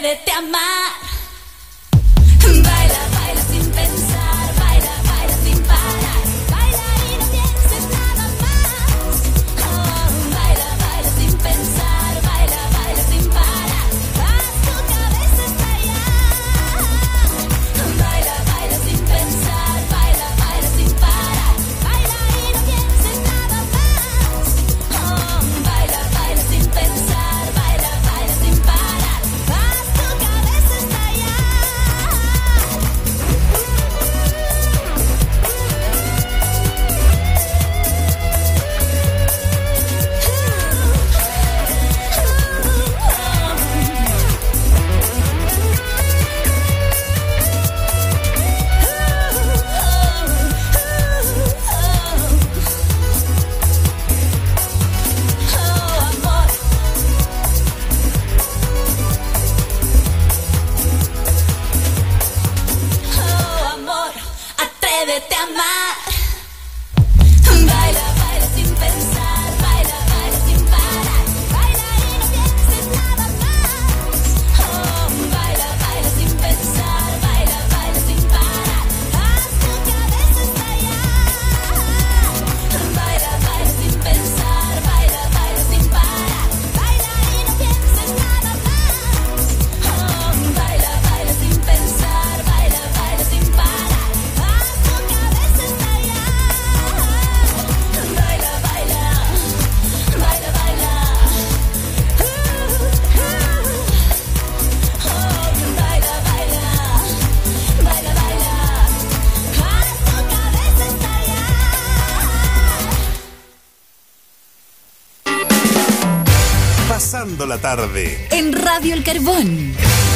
Atrévete a amar. Baila, baila sin pensar, baila, baila sin parar. Baila y no pienses nada más. Oh, baila, baila sin pensar, baila, baila sin parar. Haz tu cabeza estallar. Baila, baila sin pensar, baila, baila sin parar. Baila y no pienses nada más. Oh, baila, baila sin pensar, baila, baila sin parar. Haz tu cabeza estallar. Atrévete a amar. Baila, baila sin pensar, baila, baila sin parar. Baila y no pienses nada más. Oh, baila, baila sin pensar, baila, baila sin parar. Haz tu cabeza estallar. Baila, baila sin pensar, baila, baila sin parar. Baila y no pienses nada más. Oh, baila, baila sin pensar, baila, baila sin parar. Haz tu cabeza estallar. Baila, baila, baila, baila. Oh, baila, baila, baila, baila. Haz tu cabeza estallar. Pasando la tarde. En Radio El Carbón.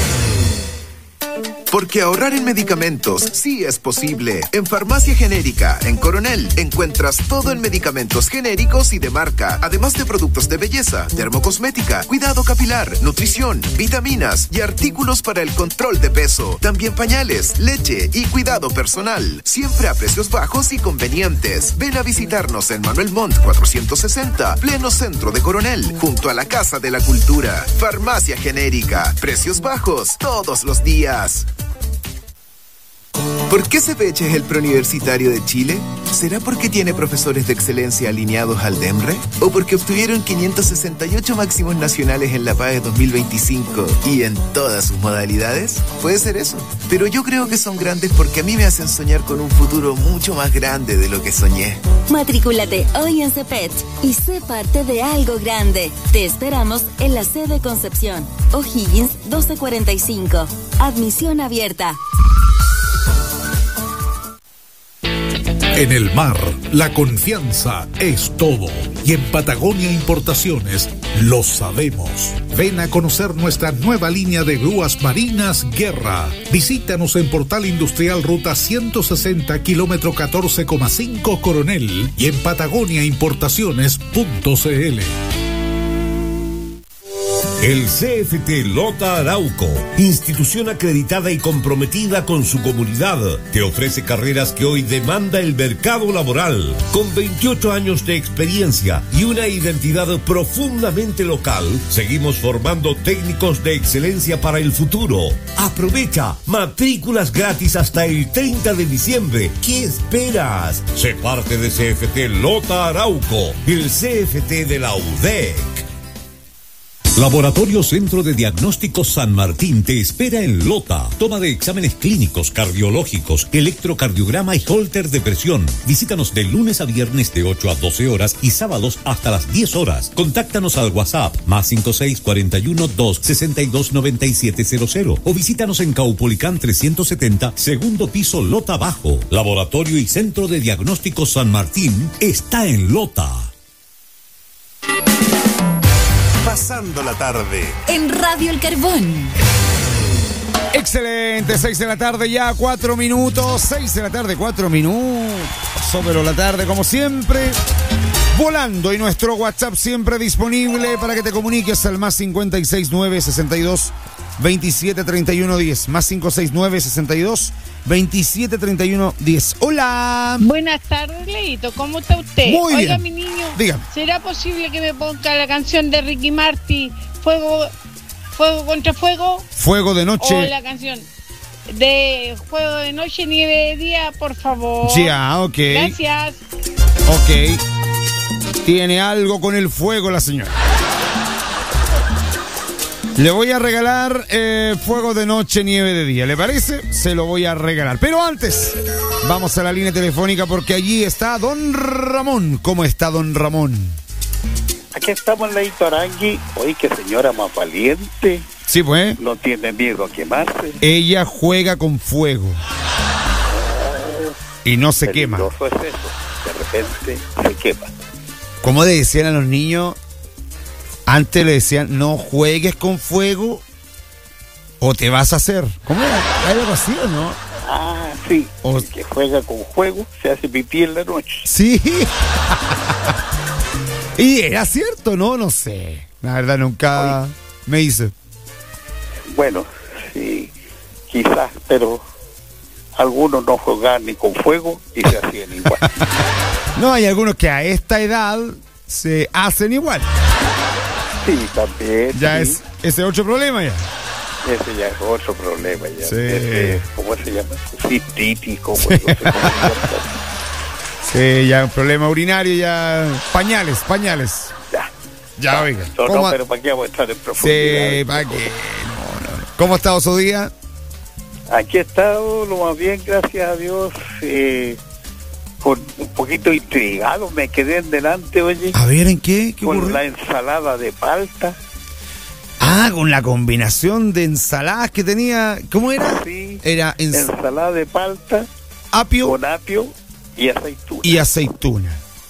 Porque ahorrar en medicamentos sí es posible. En Farmacia Genérica, en Coronel, encuentras todo en medicamentos genéricos y de marca, además de productos de belleza, dermocosmética, cuidado capilar, nutrición, vitaminas y artículos para el control de peso. También pañales, leche y cuidado personal. Siempre a precios bajos y convenientes. Ven a visitarnos en Manuel Montt 460, pleno centro de Coronel, junto a la Casa de la Cultura. Farmacia Genérica, precios bajos todos los días. ¿Por qué CEPECH es el preuniversitario de Chile? ¿Será porque tiene profesores de excelencia alineados al DEMRE? ¿O porque obtuvieron 568 máximos nacionales en la PAE 2025 y en todas sus modalidades? Puede ser eso. Pero yo creo que son grandes porque a mí me hacen soñar con un futuro mucho más grande de lo que soñé. Matrículate hoy en CEPECH y sé parte de algo grande. Te esperamos en la sede Concepción, O'Higgins 1245. Admisión abierta. En el mar, la confianza es todo. Y en Patagonia Importaciones lo sabemos. Ven a conocer nuestra nueva línea de grúas marinas Guerra. Visítanos en Portal Industrial Ruta 160, kilómetro 14,5 Coronel y en patagoniaimportaciones.cl. El CFT Lota Arauco, institución acreditada y comprometida con su comunidad, te ofrece carreras que hoy demanda el mercado laboral. Con 28 años de experiencia y una identidad profundamente local, seguimos formando técnicos de excelencia para el futuro. Aprovecha, matrículas gratis hasta el 30 de diciembre. ¿Qué esperas? Sé parte de CFT Lota Arauco, el CFT de la UDEC. Laboratorio Centro de Diagnóstico San Martín te espera en Lota. Toma de exámenes clínicos, cardiológicos, electrocardiograma y holter de presión. Visítanos de lunes a viernes de 8 a 12 horas y sábados hasta las 10 horas. Contáctanos al WhatsApp +56 41 2 62 9700 o visítanos en Caupolicán 370, segundo piso, Lota Bajo. Laboratorio y Centro de Diagnóstico San Martín está en Lota. Pasando la tarde. En Radio El Carbón. Excelente, 6 de la tarde ya, 4 minutos. 6 de la tarde, 4 minutos. Sobre la tarde, como siempre. Volando, y nuestro WhatsApp siempre disponible para que te comuniques al +56 962 27 31 10. +569 62 27 31 10. Hola. Buenas tardes, Leito. ¿Cómo está usted? Muy Oiga, bien. mi niño. Dígame. ¿Será posible que me ponga la canción de Ricky Martin, Fuego Fuego contra Fuego. Fuego de noche. O la canción de Fuego de Noche, Nieve de Día, por favor. Ya, ok. Gracias. Ok. Tiene algo con el fuego la señora. Le voy a regalar Fuego de Noche, Nieve de Día. ¿Le parece? Se lo voy a regalar. Pero antes, vamos a la línea telefónica porque allí está Don Ramón. ¿Cómo está Don Ramón? Aquí estamos, Leito Arangui. Oye, qué señora más valiente. Sí, pues. No tiene miedo a quemarse. Ella juega con fuego. Y no se quema. Peligroso es eso. De repente se quema. Como le decían a los niños, antes le decían, no juegues con fuego o te vas a hacer. ¿Cómo era? ¿Hay algo así o no? Ah, sí. El que juega con fuego se hace pipí en la noche. Sí. Y era cierto, ¿no? No sé. La verdad nunca me hice. Bueno, sí, quizás, pero algunos no juegan ni con fuego y se hacían igual. No, hay algunos que a esta edad se hacen igual. Sí, también. Ya sí. Ese otro problema ya. Ese ya es otro problema ya. Sí. Ese, ¿cómo se llama? Cistitis, como no sé cómo se llama. Sí, ya un problema urinario, ya pañales. Ya, oiga. No, pero ¿para qué vamos a estar en profundidad? Sí, ¿para qué? No. ¿Cómo ha estado su día? Aquí he estado lo más bien, gracias a Dios. Con un poquito intrigado, me quedé en delante, oye. A ver, ¿en qué? ¿Qué con ocurrió? La ensalada de palta. Ah, con la combinación de ensaladas que tenía. ¿Cómo era? Sí. Era Ensalada de palta. Apio. Con apio y aceituna. Y aceituna.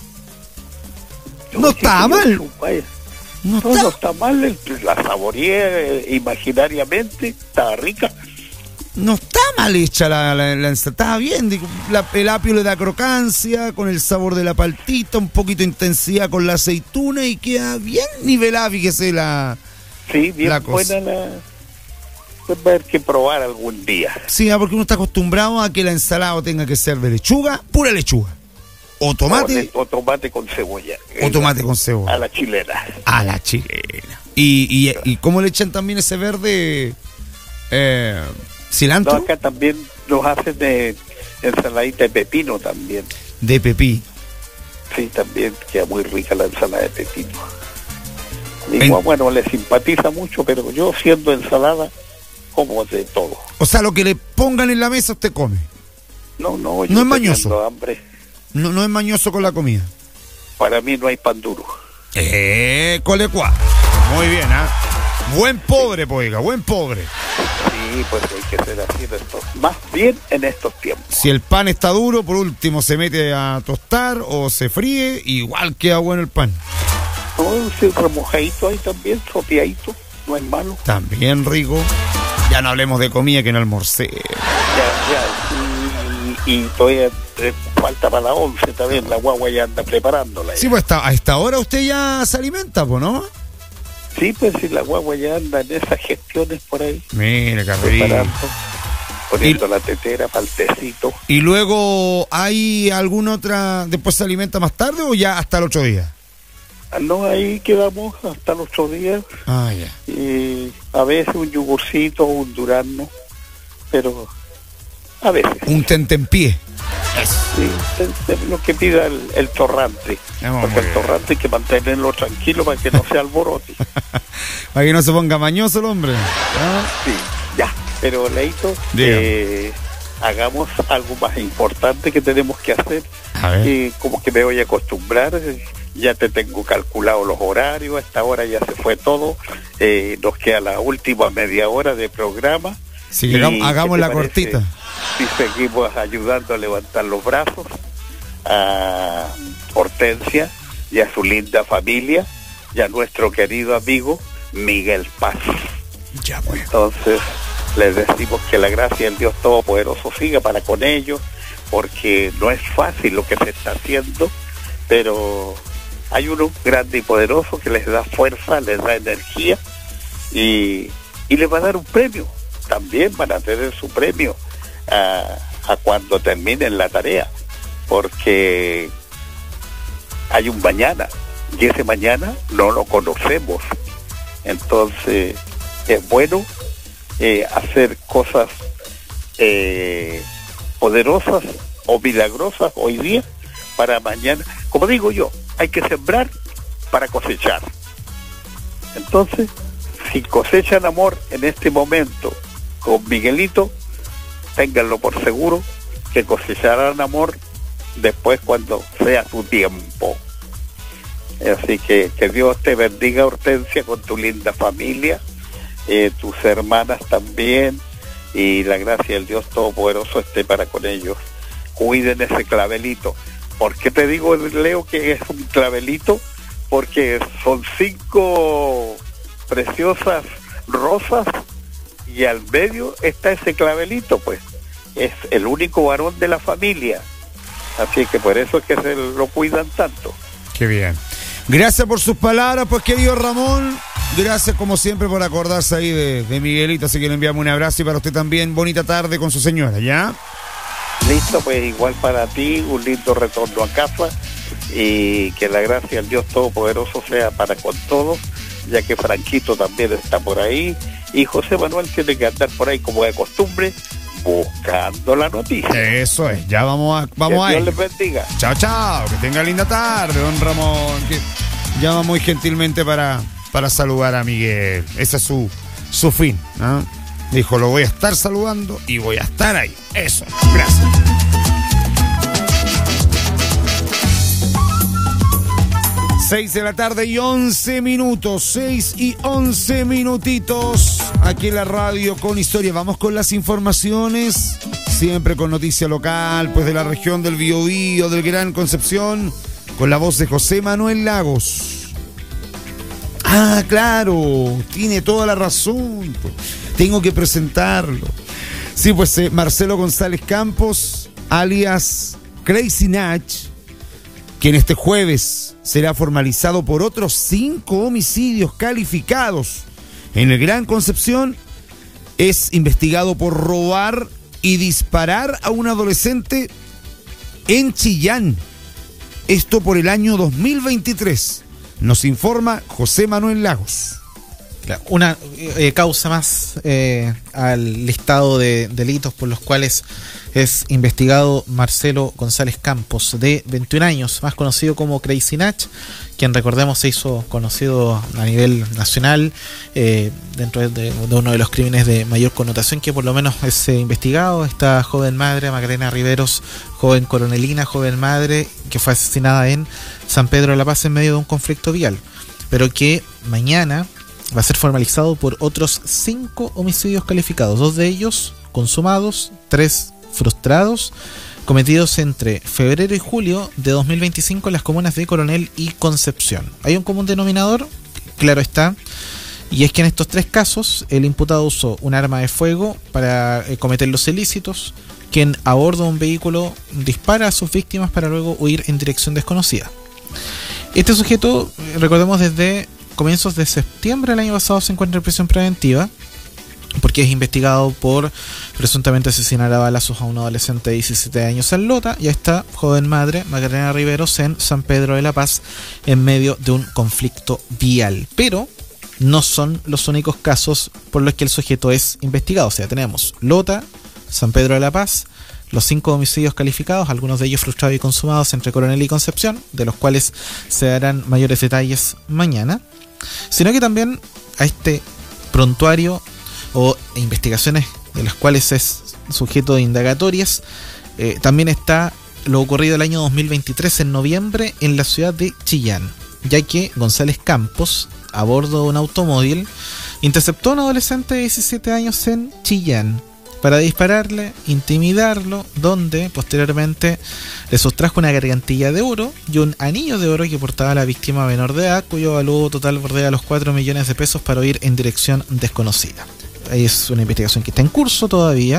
No está mal. No está mal. La saboreé imaginariamente. Estaba rica. No está mal hecha la ensalada. Estaba bien. El apio le da crocancia con el sabor de la paltita, un poquito de intensidad con la aceituna y queda bien nivelada, fíjese la. Sí, bien la cosa. buena la. Pues va a haber que probar algún día. Sí, porque uno está acostumbrado a que la ensalada tenga que ser de lechuga, pura lechuga. O tomate. O tomate con cebolla. O tomate con cebolla. A la chilena. A la chilena. ¿Y cómo le echan también ese verde? ¿Cilantro? No, acá también nos hacen de ensaladita de pepino también. De pepino. Sí, también queda muy rica la ensalada de pepino. Digo, bueno, le simpatiza mucho, pero yo siendo ensalada, como de todo. O sea, lo que le pongan en la mesa usted come. No, no es mañoso. Hambre. No es mañoso con la comida. Para mí no hay pan duro. Colecua. Muy bien, ¿ah? Buen pobre, poiga, buen pobre. Sí, pues hay que ser así más bien en estos tiempos. Si el pan está duro, por último se mete a tostar o se fríe, igual queda bueno el pan. No, sí, remojadito ahí también, sopeadito, no es malo. También rico. Ya no hablemos de comida que no almorcé. Y todavía falta para la 11 también, la guagua ya anda preparándola. Ya. Sí, pues a esta hora usted ya se alimenta, pues, ¿no? Sí, pues si la guagua ya anda en esas gestiones por ahí. Mire, Carrerito. Poniendo la tetera para el tecito. ¿Y luego hay alguna otra, después se alimenta más tarde o ya hasta el otro día? No, ahí quedamos hasta los 8 días. Ah, ya. Y a veces un yogurcito, un durazno, pero a veces. Un tentempié. Sí, lo que pida el torrante. Porque el torrante hay que mantenerlo tranquilo para que no se alborote. Para que no se ponga mañoso el hombre. ¿Ah? Sí, ya. Pero, Leito, hagamos algo más importante que tenemos que hacer. A ver. Como que me voy a acostumbrar. Ya te tengo calculado los horarios. A esta hora ya se fue todo. Nos queda la última media hora de programa. Sí, hagamos la cortita. Si seguimos ayudando a levantar los brazos a Hortensia y a su linda familia y a nuestro querido amigo Miguel Paz. Ya, bueno. Entonces les decimos que la gracia del Dios Todopoderoso siga para con ellos, porque no es fácil lo que se está haciendo, pero hay uno grande y poderoso que les da fuerza, les da energía y les va a dar un premio. También van a tener su premio a cuando terminen la tarea, porque hay un mañana y ese mañana no lo conocemos. Entonces es bueno hacer cosas poderosas o milagrosas hoy día para mañana. Como digo yo, hay que sembrar para cosechar. Entonces, si cosechan amor en este momento con Miguelito, ténganlo por seguro que cosecharán amor después cuando sea su tiempo. Así que Dios te bendiga, Hortensia, con tu linda familia, tus hermanas también, y la gracia del Dios Todopoderoso esté para con ellos. Cuiden ese clavelito. ¿Por qué te digo, Leo, que es un clavelito? Porque son 5 preciosas rosas y al medio está ese clavelito, pues. Es el único varón de la familia. Así que por eso es que se lo cuidan tanto. Qué bien. Gracias por sus palabras, pues, querido Ramón. Gracias, como siempre, por acordarse ahí de Miguelito. Así que le enviamos un abrazo, y para usted también, bonita tarde con su señora, ¿ya? Listo, pues igual para ti, un lindo retorno a casa, y que la gracia del Dios Todopoderoso sea para con todos, ya que Franquito también está por ahí, y José Manuel tiene que andar por ahí como de costumbre, buscando la noticia. Eso es, ya vamos a Dios ir. les bendiga. Chao, chao, que tenga linda tarde, don Ramón. Que llama muy gentilmente para saludar a Miguel. Ese es su fin, ¿no? Dijo, lo voy a estar saludando y voy a estar ahí. Eso, gracias. Seis de la tarde y 11 minutos. 6 y 11 minutitos. Aquí en la radio con historia. Vamos con las informaciones. Siempre con noticia local, pues de la región del Biobío, del Gran Concepción, con la voz de José Manuel Lagos. Ah, claro, tiene toda la razón. Tengo que presentarlo. Sí, pues Marcelo González Campos, alias Crazy Nach, quien este jueves será formalizado por otros 5 homicidios calificados en el Gran Concepción, es investigado por robar y disparar a un adolescente en Chillán. Esto por el año 2023. Nos informa José Manuel Lagos. Una causa más al listado de delitos por los cuales es investigado Marcelo González Campos, de 21 años, más conocido como Crazy Nach, quien, recordemos, se hizo conocido a nivel nacional dentro de uno de los crímenes de mayor connotación que por lo menos es investigado. Esta joven madre, Macarena Riveros, joven coronelina, joven madre, que fue asesinada en San Pedro de la Paz en medio de un conflicto vial, pero que mañana va a ser formalizado por otros 5 homicidios calificados, 2 de ellos consumados, 3 frustrados, cometidos entre febrero y julio de 2025 en las comunas de Coronel y Concepción. Hay un común denominador, claro está, y es que en estos 3 casos el imputado usó un arma de fuego para cometer los ilícitos, quien a bordo de un vehículo dispara a sus víctimas para luego huir en dirección desconocida. Este sujeto, recordemos, desde comienzos de septiembre del año pasado se encuentra en prisión preventiva porque es investigado por presuntamente asesinar a balazos a un adolescente de 17 años en Lota y a esta joven madre, Macarena Riveros, en San Pedro de la Paz en medio de un conflicto vial. Pero no son los únicos casos por los que el sujeto es investigado. O sea, tenemos Lota, San Pedro de la Paz, los 5 homicidios calificados, algunos de ellos frustrados y consumados entre Coronel y Concepción, de los cuales se darán mayores detalles mañana, sino que también a este prontuario o investigaciones de las cuales es sujeto de indagatorias, también está lo ocurrido el año 2023 en noviembre en la ciudad de Chillán, ya que González Campos, a bordo de un automóvil, interceptó a un adolescente de 17 años en Chillán para dispararle, intimidarlo, donde posteriormente le sustrajo una gargantilla de oro y un anillo de oro que portaba la víctima menor de edad, cuyo valor total bordea los 4 millones de pesos, para huir en dirección desconocida. Es una investigación que está en curso todavía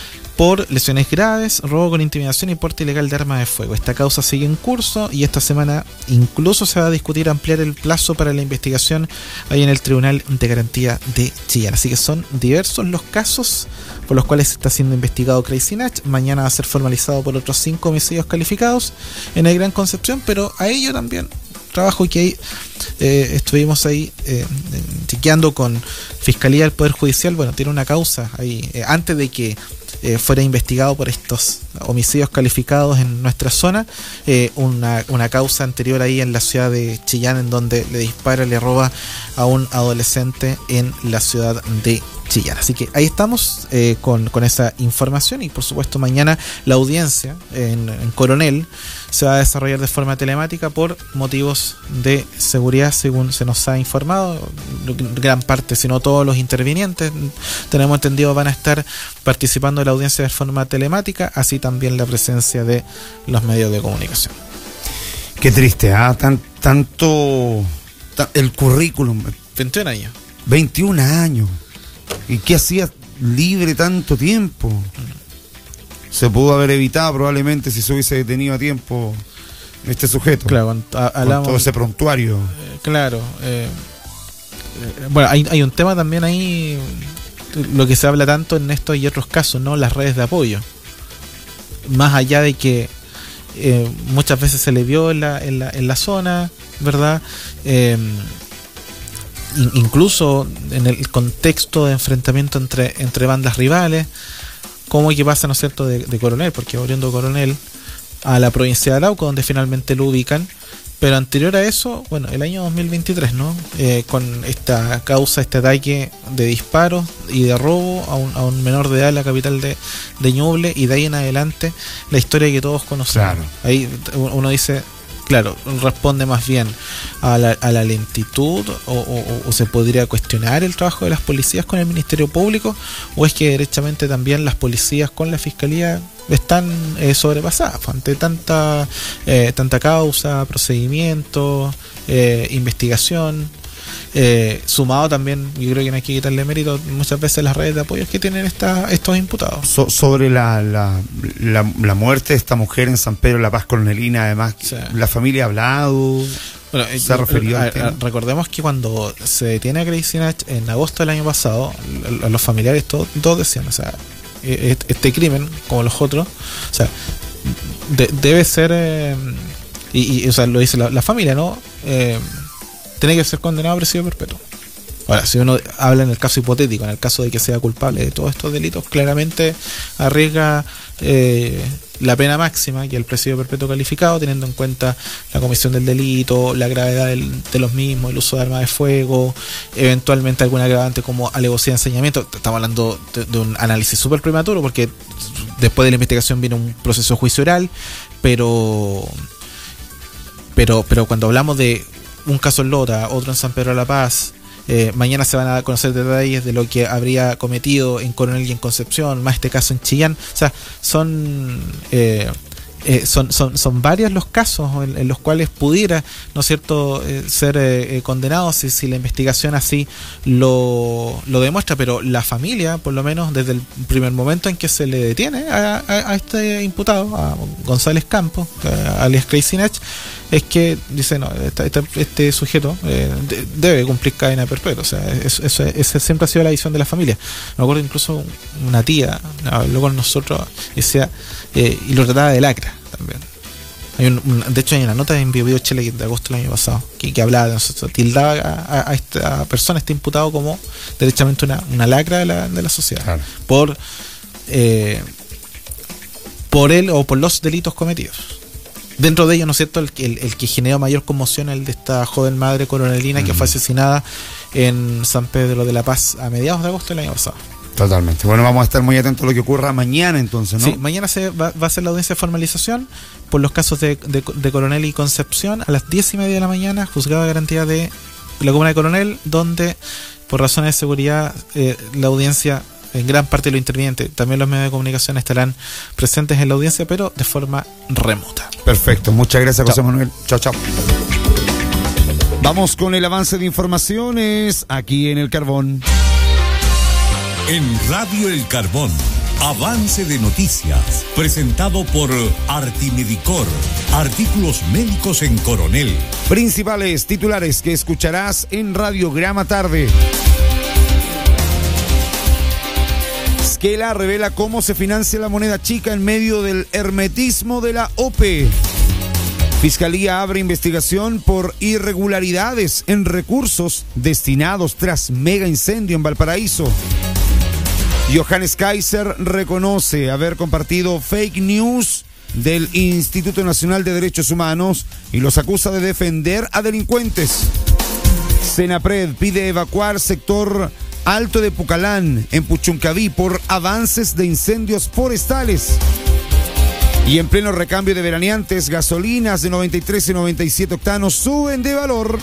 por lesiones graves, robo con intimidación y porte ilegal de arma de fuego. Esta causa sigue en curso y esta semana incluso se va a discutir ampliar el plazo para la investigación ahí en el Tribunal de Garantía de Chillán. Así que son diversos los casos por los cuales está siendo investigado Crazy Nach. Mañana va a ser formalizado por otros 5 homicidios calificados en el Gran Concepción, pero a ello también trabajo que ahí estuvimos ahí chequeando con Fiscalía del Poder Judicial. Bueno, tiene una causa ahí, antes de que fuera investigado por estos homicidios calificados en nuestra zona, una causa anterior ahí en la ciudad de Chillán, en donde le dispara, le roba a un adolescente en la ciudad de Chillán. Así que ahí estamos con esa información, y por supuesto mañana la audiencia en Coronel se va a desarrollar de forma telemática por motivos de seguridad, según se nos ha informado. Gran parte, si no todos los intervinientes, tenemos entendido, van a estar participando de la audiencia de forma telemática, así también la presencia de los medios de comunicación. Qué triste, tanto el currículum. 21 años. 21 años. ¿Y qué hacía libre tanto tiempo? Se pudo haber evitado probablemente si se hubiese detenido a tiempo este sujeto. Claro, con todo ese prontuario. Claro. Bueno, hay un tema también ahí, lo que se habla tanto en estos y otros casos, ¿no? Las redes de apoyo. Más allá de que muchas veces se le vio en la zona, ¿verdad? Incluso en el contexto de enfrentamiento entre bandas rivales, como que pasa, ¿no es cierto?, de Coronel, porque oriundo Coronel a la provincia de Arauco, donde finalmente lo ubican. Pero anterior a eso, bueno, el año 2023, ¿no? Con esta causa, este ataque de disparos y de robo a un menor de edad en la capital de Ñuble, y de ahí en adelante la historia que todos conocemos. Claro. Ahí uno dice, claro, responde más bien a la lentitud, o se podría cuestionar el trabajo de las policías con el Ministerio Público, o es que derechamente también las policías con la Fiscalía están sobrepasadas ante tanta causa, procedimiento, investigación, sumado también, yo creo que no hay que quitarle mérito muchas veces las redes de apoyo que tienen estos imputados. Sobre la muerte de esta mujer en San Pedro de la Paz Coronelina, además, sí. La familia ha hablado, bueno, se ha referido al tema. Recordemos que cuando se detiene a Crazy Nach en agosto del año pasado, los familiares todos decían, o sea, este crimen, como los otros, o sea, debe ser, o sea, lo dice la familia, ¿no? Tiene que ser condenado a presidio perpetuo. Ahora, si uno habla en el caso hipotético, en el caso de que sea culpable de todos estos delitos, claramente arriesga la pena máxima, que es el presidio perpetuo calificado, teniendo en cuenta la comisión del delito, la gravedad de los mismos, el uso de armas de fuego, eventualmente alguna agravante como alevosía de ensañamiento. Estamos hablando de un análisis súper prematuro, porque después de la investigación viene un proceso de juicio oral, pero cuando hablamos de un caso en Lota, otro en San Pedro de la Paz, mañana se van a conocer detalles de lo que habría cometido en Coronel y en Concepción, más este caso en Chillán. O sea, son varios los casos en los cuales pudiera, ¿no es cierto?, ser condenado si la investigación así lo demuestra. Pero la familia, por lo menos desde el primer momento en que se le detiene a este imputado, a González Campos, alias Crazy Nach, es que dice, no, este sujeto debe cumplir cadena perpetua. O sea, esa siempre ha sido la visión de la familia. Me acuerdo incluso una tía habló con nosotros y decía, y lo trataba de lacra también. De hecho hay una nota en Bio Chile de agosto del año pasado que hablaba de nosotros, tildaba a esta persona, este imputado, como derechamente una lacra de la sociedad. Claro. Por él o por los delitos cometidos. Dentro de ellos, ¿no es cierto?, el que generó mayor conmoción, el de esta joven madre coronelina que fue asesinada en San Pedro de la Paz a mediados de agosto del año pasado. Totalmente. Bueno, vamos a estar muy atentos a lo que ocurra mañana entonces, ¿no? Sí, mañana va a ser la audiencia de formalización por los casos de Coronel y Concepción a las 10:30 de la mañana, juzgado de garantía de la comuna de Coronel, donde por razones de seguridad la audiencia, en gran parte de los intervinientes, también los medios de comunicación, estarán presentes en la audiencia, pero de forma remota. Perfecto, muchas gracias, José Manuel. Chao, chao. Vamos con el avance de informaciones aquí en El Carbón. En Radio El Carbón, avance de noticias, presentado por Artimedicor, artículos médicos en Coronel. Principales titulares que escucharás en Radiograma Tarde. Esquela revela cómo se financia la moneda chica en medio del hermetismo de la OPE. Fiscalía abre investigación por irregularidades en recursos destinados tras mega incendio en Valparaíso. Johannes Kaiser reconoce haber compartido fake news del Instituto Nacional de Derechos Humanos y los acusa de defender a delincuentes. Senapred pide evacuar sector Alto de Pucalán en Puchuncaví por avances de incendios forestales. Y en pleno recambio de veraneantes, gasolinas de 93 y 97 octanos suben de valor.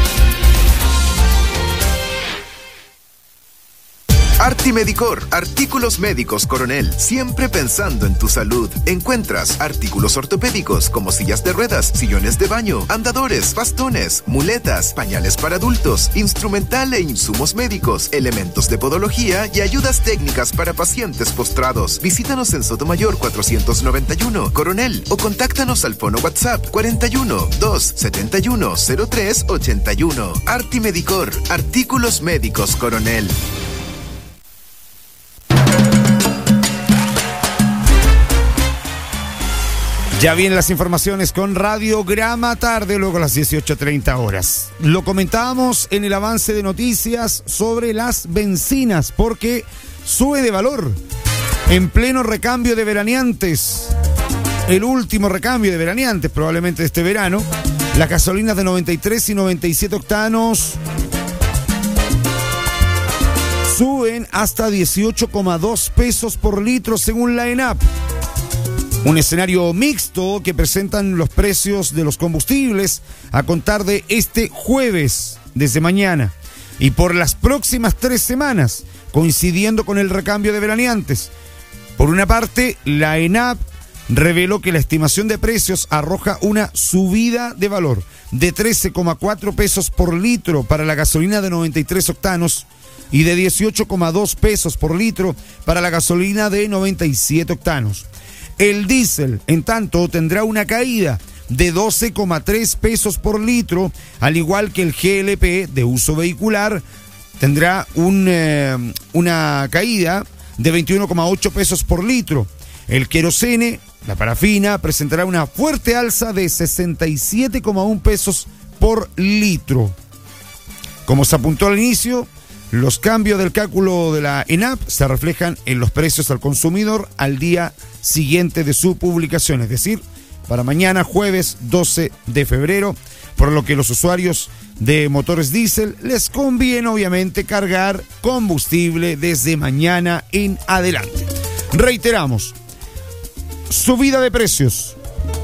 Artimedicor, artículos médicos Coronel, siempre pensando en tu salud. Encuentras artículos ortopédicos como sillas de ruedas, sillones de baño, andadores, bastones, muletas, pañales para adultos, instrumental e insumos médicos, elementos de podología y ayudas técnicas para pacientes postrados. Visítanos en Sotomayor 491, Coronel, o contáctanos al fono WhatsApp 41 271 03 81. Artimedicor, artículos médicos Coronel. Ya vienen las informaciones con Radiograma Tarde, luego a las 18:30 horas. Lo comentábamos en el avance de noticias sobre las bencinas, porque sube de valor en pleno recambio de veraneantes. El último recambio de veraneantes, probablemente de este verano. Las gasolinas de 93 y 97 octanos suben hasta 18,2 pesos por litro según la ENAP. Un escenario mixto que presentan los precios de los combustibles a contar de este jueves, desde mañana, y por las próximas 3 semanas, coincidiendo con el recambio de veraneantes. Por una parte, la ENAP reveló que la estimación de precios arroja una subida de valor de 13,4 pesos por litro para la gasolina de 93 octanos y de 18,2 pesos por litro para la gasolina de 97 octanos. El diésel, en tanto, tendrá una caída de 12,3 pesos por litro, al igual que el GLP de uso vehicular tendrá una caída de 21,8 pesos por litro. El querosene, la parafina, presentará una fuerte alza de 67,1 pesos por litro. Como se apuntó al inicio, los cambios del cálculo de la ENAP se reflejan en los precios al consumidor al día siguiente de su publicación, es decir, para mañana jueves 12 de febrero, por lo que los usuarios de motores diésel les conviene obviamente cargar combustible desde mañana en adelante. Reiteramos, subida de precios,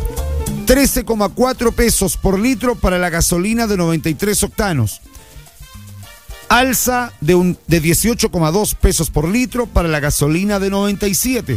13,4 pesos por litro para la gasolina de 93 octanos. Alza de 18,2 pesos por litro para la gasolina de 97.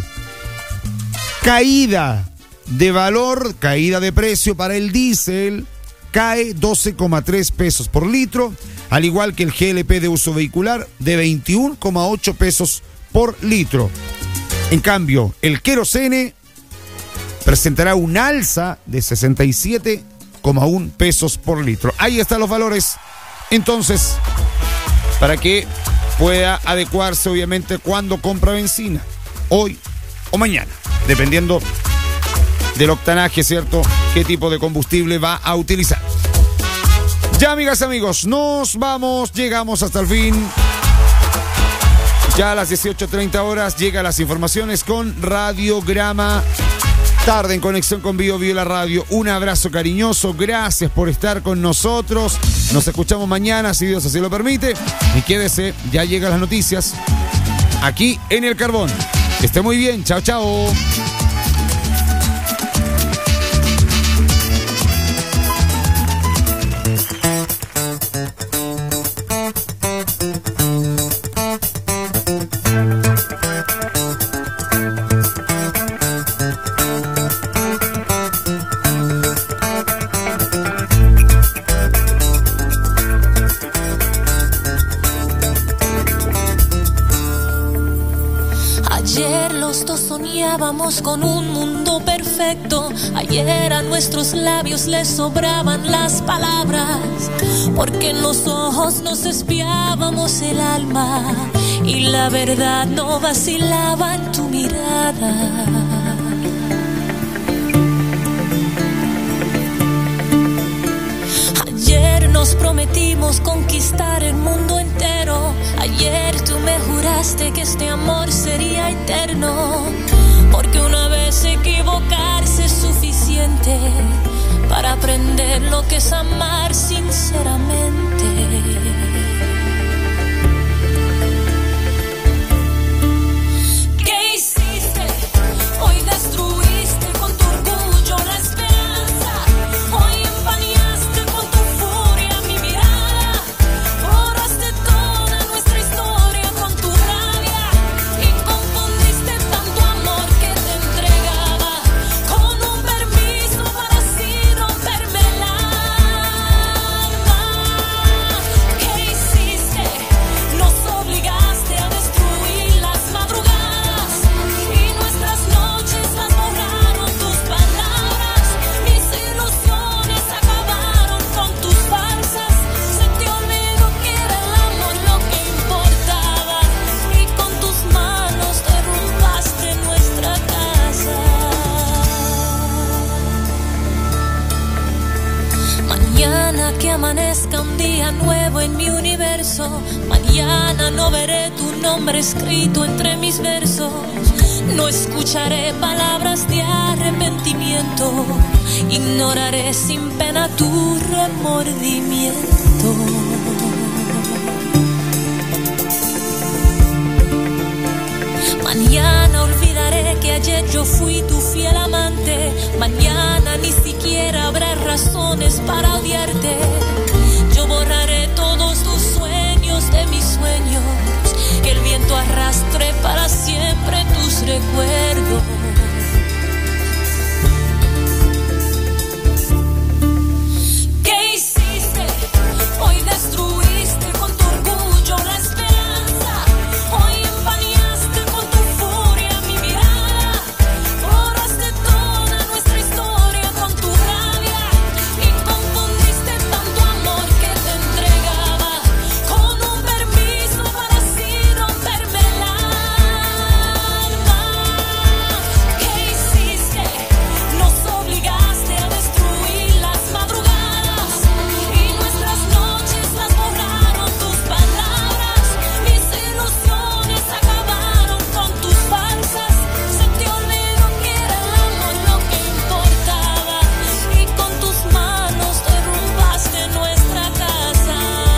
Caída de valor, caída de precio para el diésel, cae 12,3 pesos por litro, al igual que el GLP de uso vehicular de 21,8 pesos por litro. En cambio, el querosene presentará un alza de 67,1 pesos por litro. Ahí están los valores. Entonces, para que pueda adecuarse obviamente cuando compra benzina, hoy o mañana, dependiendo del octanaje, ¿cierto? Qué tipo de combustible va a utilizar. Ya, amigas, amigos, nos vamos, llegamos hasta el fin. Ya a las 18:30 horas llegan las informaciones con Radiograma Tarde en conexión con Bio La Radio. Un abrazo cariñoso, gracias por estar con nosotros. Nos escuchamos mañana, si Dios así lo permite. Y quédese, ya llegan las noticias aquí en El Carbón. Que esté muy bien, chao, chao. Con un mundo perfecto, ayer a nuestros labios les sobraban las palabras, porque en los ojos nos espiábamos el alma y la verdad no vacilaba en tu mirada. nos prometimos conquistar el mundo entero. Ayer tú me juraste que este amor sería eterno, porque una vez equivocarse es suficiente para aprender lo que es amar sinceramente. ¿Qué hiciste? Hoy destruiste con tu orgullo la esperanza. Hoy empañaste con tu furia mi mirada. Borraste toda nuestra historia con tu rabia y confundiste tanto amor que te entregaba con un permiso para así romperme el alma. ¿Qué hiciste? Nos obligaste a destruir las madrugadas y nuestras noches las borraron tus palabras. Mis ilusiones acabaron con tus falsas. Se te olvidó que era el amor lo que importaba y con tus manos derrumbaste nuestra casa. Mañana que amanezca un día nuevo en mi universo, mañana no veré tu nombre escrito entre mis versos. No escucharé palabras de arrepentimiento, ignoraré sin pena tu remordimiento. Mañana olvidaré que ayer yo fui tu fiel amante. Mañana ni siquiera habrá razones para odiarte. Yo borraré todos tus sueños de mis sueños, que el viento arrastre para siempre tus recuerdos. ¿Qué hiciste? Hoy destruiste con tu orgullo la esperanza. Hoy empañaste con tu furia mi mirada. Borraste toda nuestra historia con tu rabia y confundiste tanto amor que te entregaba con un permiso para así romperme el alma. ¿Qué hiciste? Nos obligaste a destruir las madrugadas y nuestras noches las borraron tus palabras. Mis ilusiones acabaron con tus falsas. Se te olvidó que era el amor lo que importaba y con tus manos derrumbaste nuestra casa.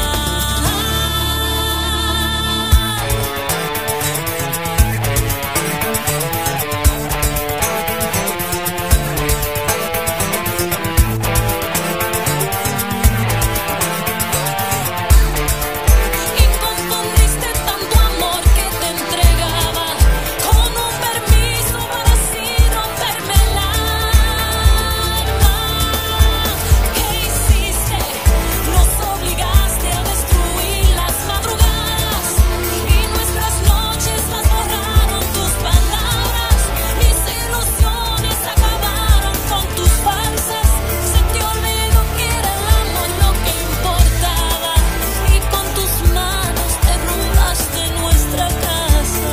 Y confundiste tanto amor que te entregaba con un permiso para así romperme el alma. ¿Qué hiciste? Nos obligaste a destruir las madrugadas y nuestras noches las borraron tus palabras. Mis ilusiones acabaron con tus falsas. Se te olvidó que era el amor lo que importaba y con tus manos derrumbaste nuestra casa.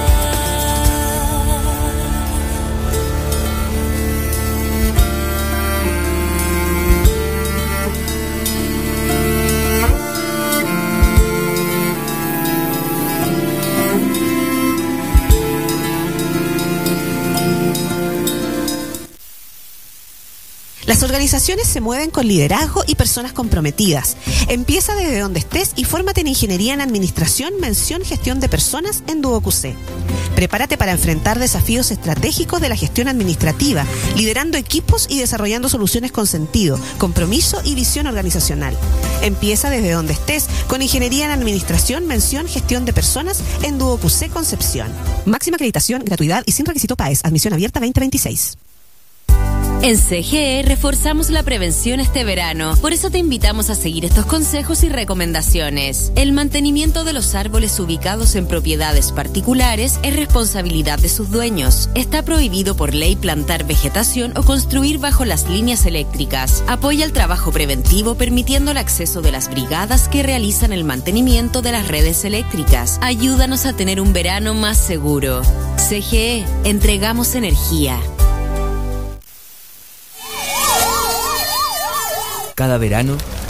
Las organizaciones se mueven con liderazgo y personas comprometidas. Empieza desde donde estés y fórmate en Ingeniería en Administración, mención Gestión de Personas en Duo QC. Prepárate para enfrentar desafíos estratégicos de la gestión administrativa, liderando equipos y desarrollando soluciones con sentido, compromiso y visión organizacional. Empieza desde donde estés con Ingeniería en Administración, mención Gestión de Personas en Duo QC Concepción. Máxima acreditación, gratuidad y sin requisito PAES. Admisión abierta 2026. En CGE reforzamos la prevención este verano. Por eso te invitamos a seguir estos consejos y recomendaciones. El mantenimiento de los árboles ubicados en propiedades particulares es responsabilidad de sus dueños. Está prohibido por ley plantar vegetación o construir bajo las líneas eléctricas. Apoya el trabajo preventivo permitiendo el acceso de las brigadas que realizan el mantenimiento de las redes eléctricas. Ayúdanos a tener un verano más seguro. CGE, entregamos energía. Cada verano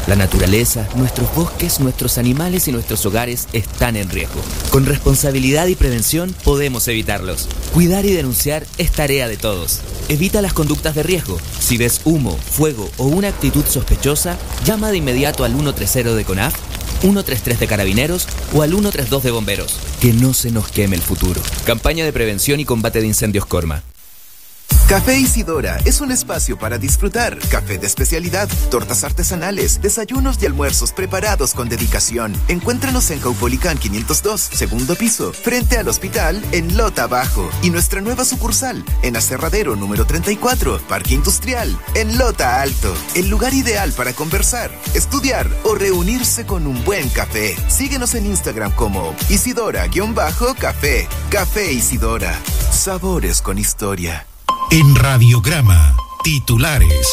La naturaleza, nuestros bosques, nuestros animales y nuestros hogares están en riesgo. Con responsabilidad y prevención podemos evitarlos. Cuidar y denunciar es tarea de todos. Evita las conductas de riesgo. Si ves humo, fuego o una actitud sospechosa, llama de inmediato al 130 de CONAF, 133 de Carabineros o al 132 de Bomberos. Que no se nos queme el futuro. Campaña de prevención y combate de incendios Corma. Café Isidora es un espacio para disfrutar. Café de especialidad, tortas artesanales, desayunos y almuerzos preparados con dedicación. Encuéntranos en Caupolicán 502, segundo piso, frente al hospital en Lota Bajo. Y nuestra nueva sucursal en Aserradero número 34, Parque Industrial, en Lota Alto. El lugar ideal para conversar, estudiar o reunirse con un buen café. Síguenos en Instagram como Isidora-café. Café Isidora. Sabores con historia. En Radiograma, titulares.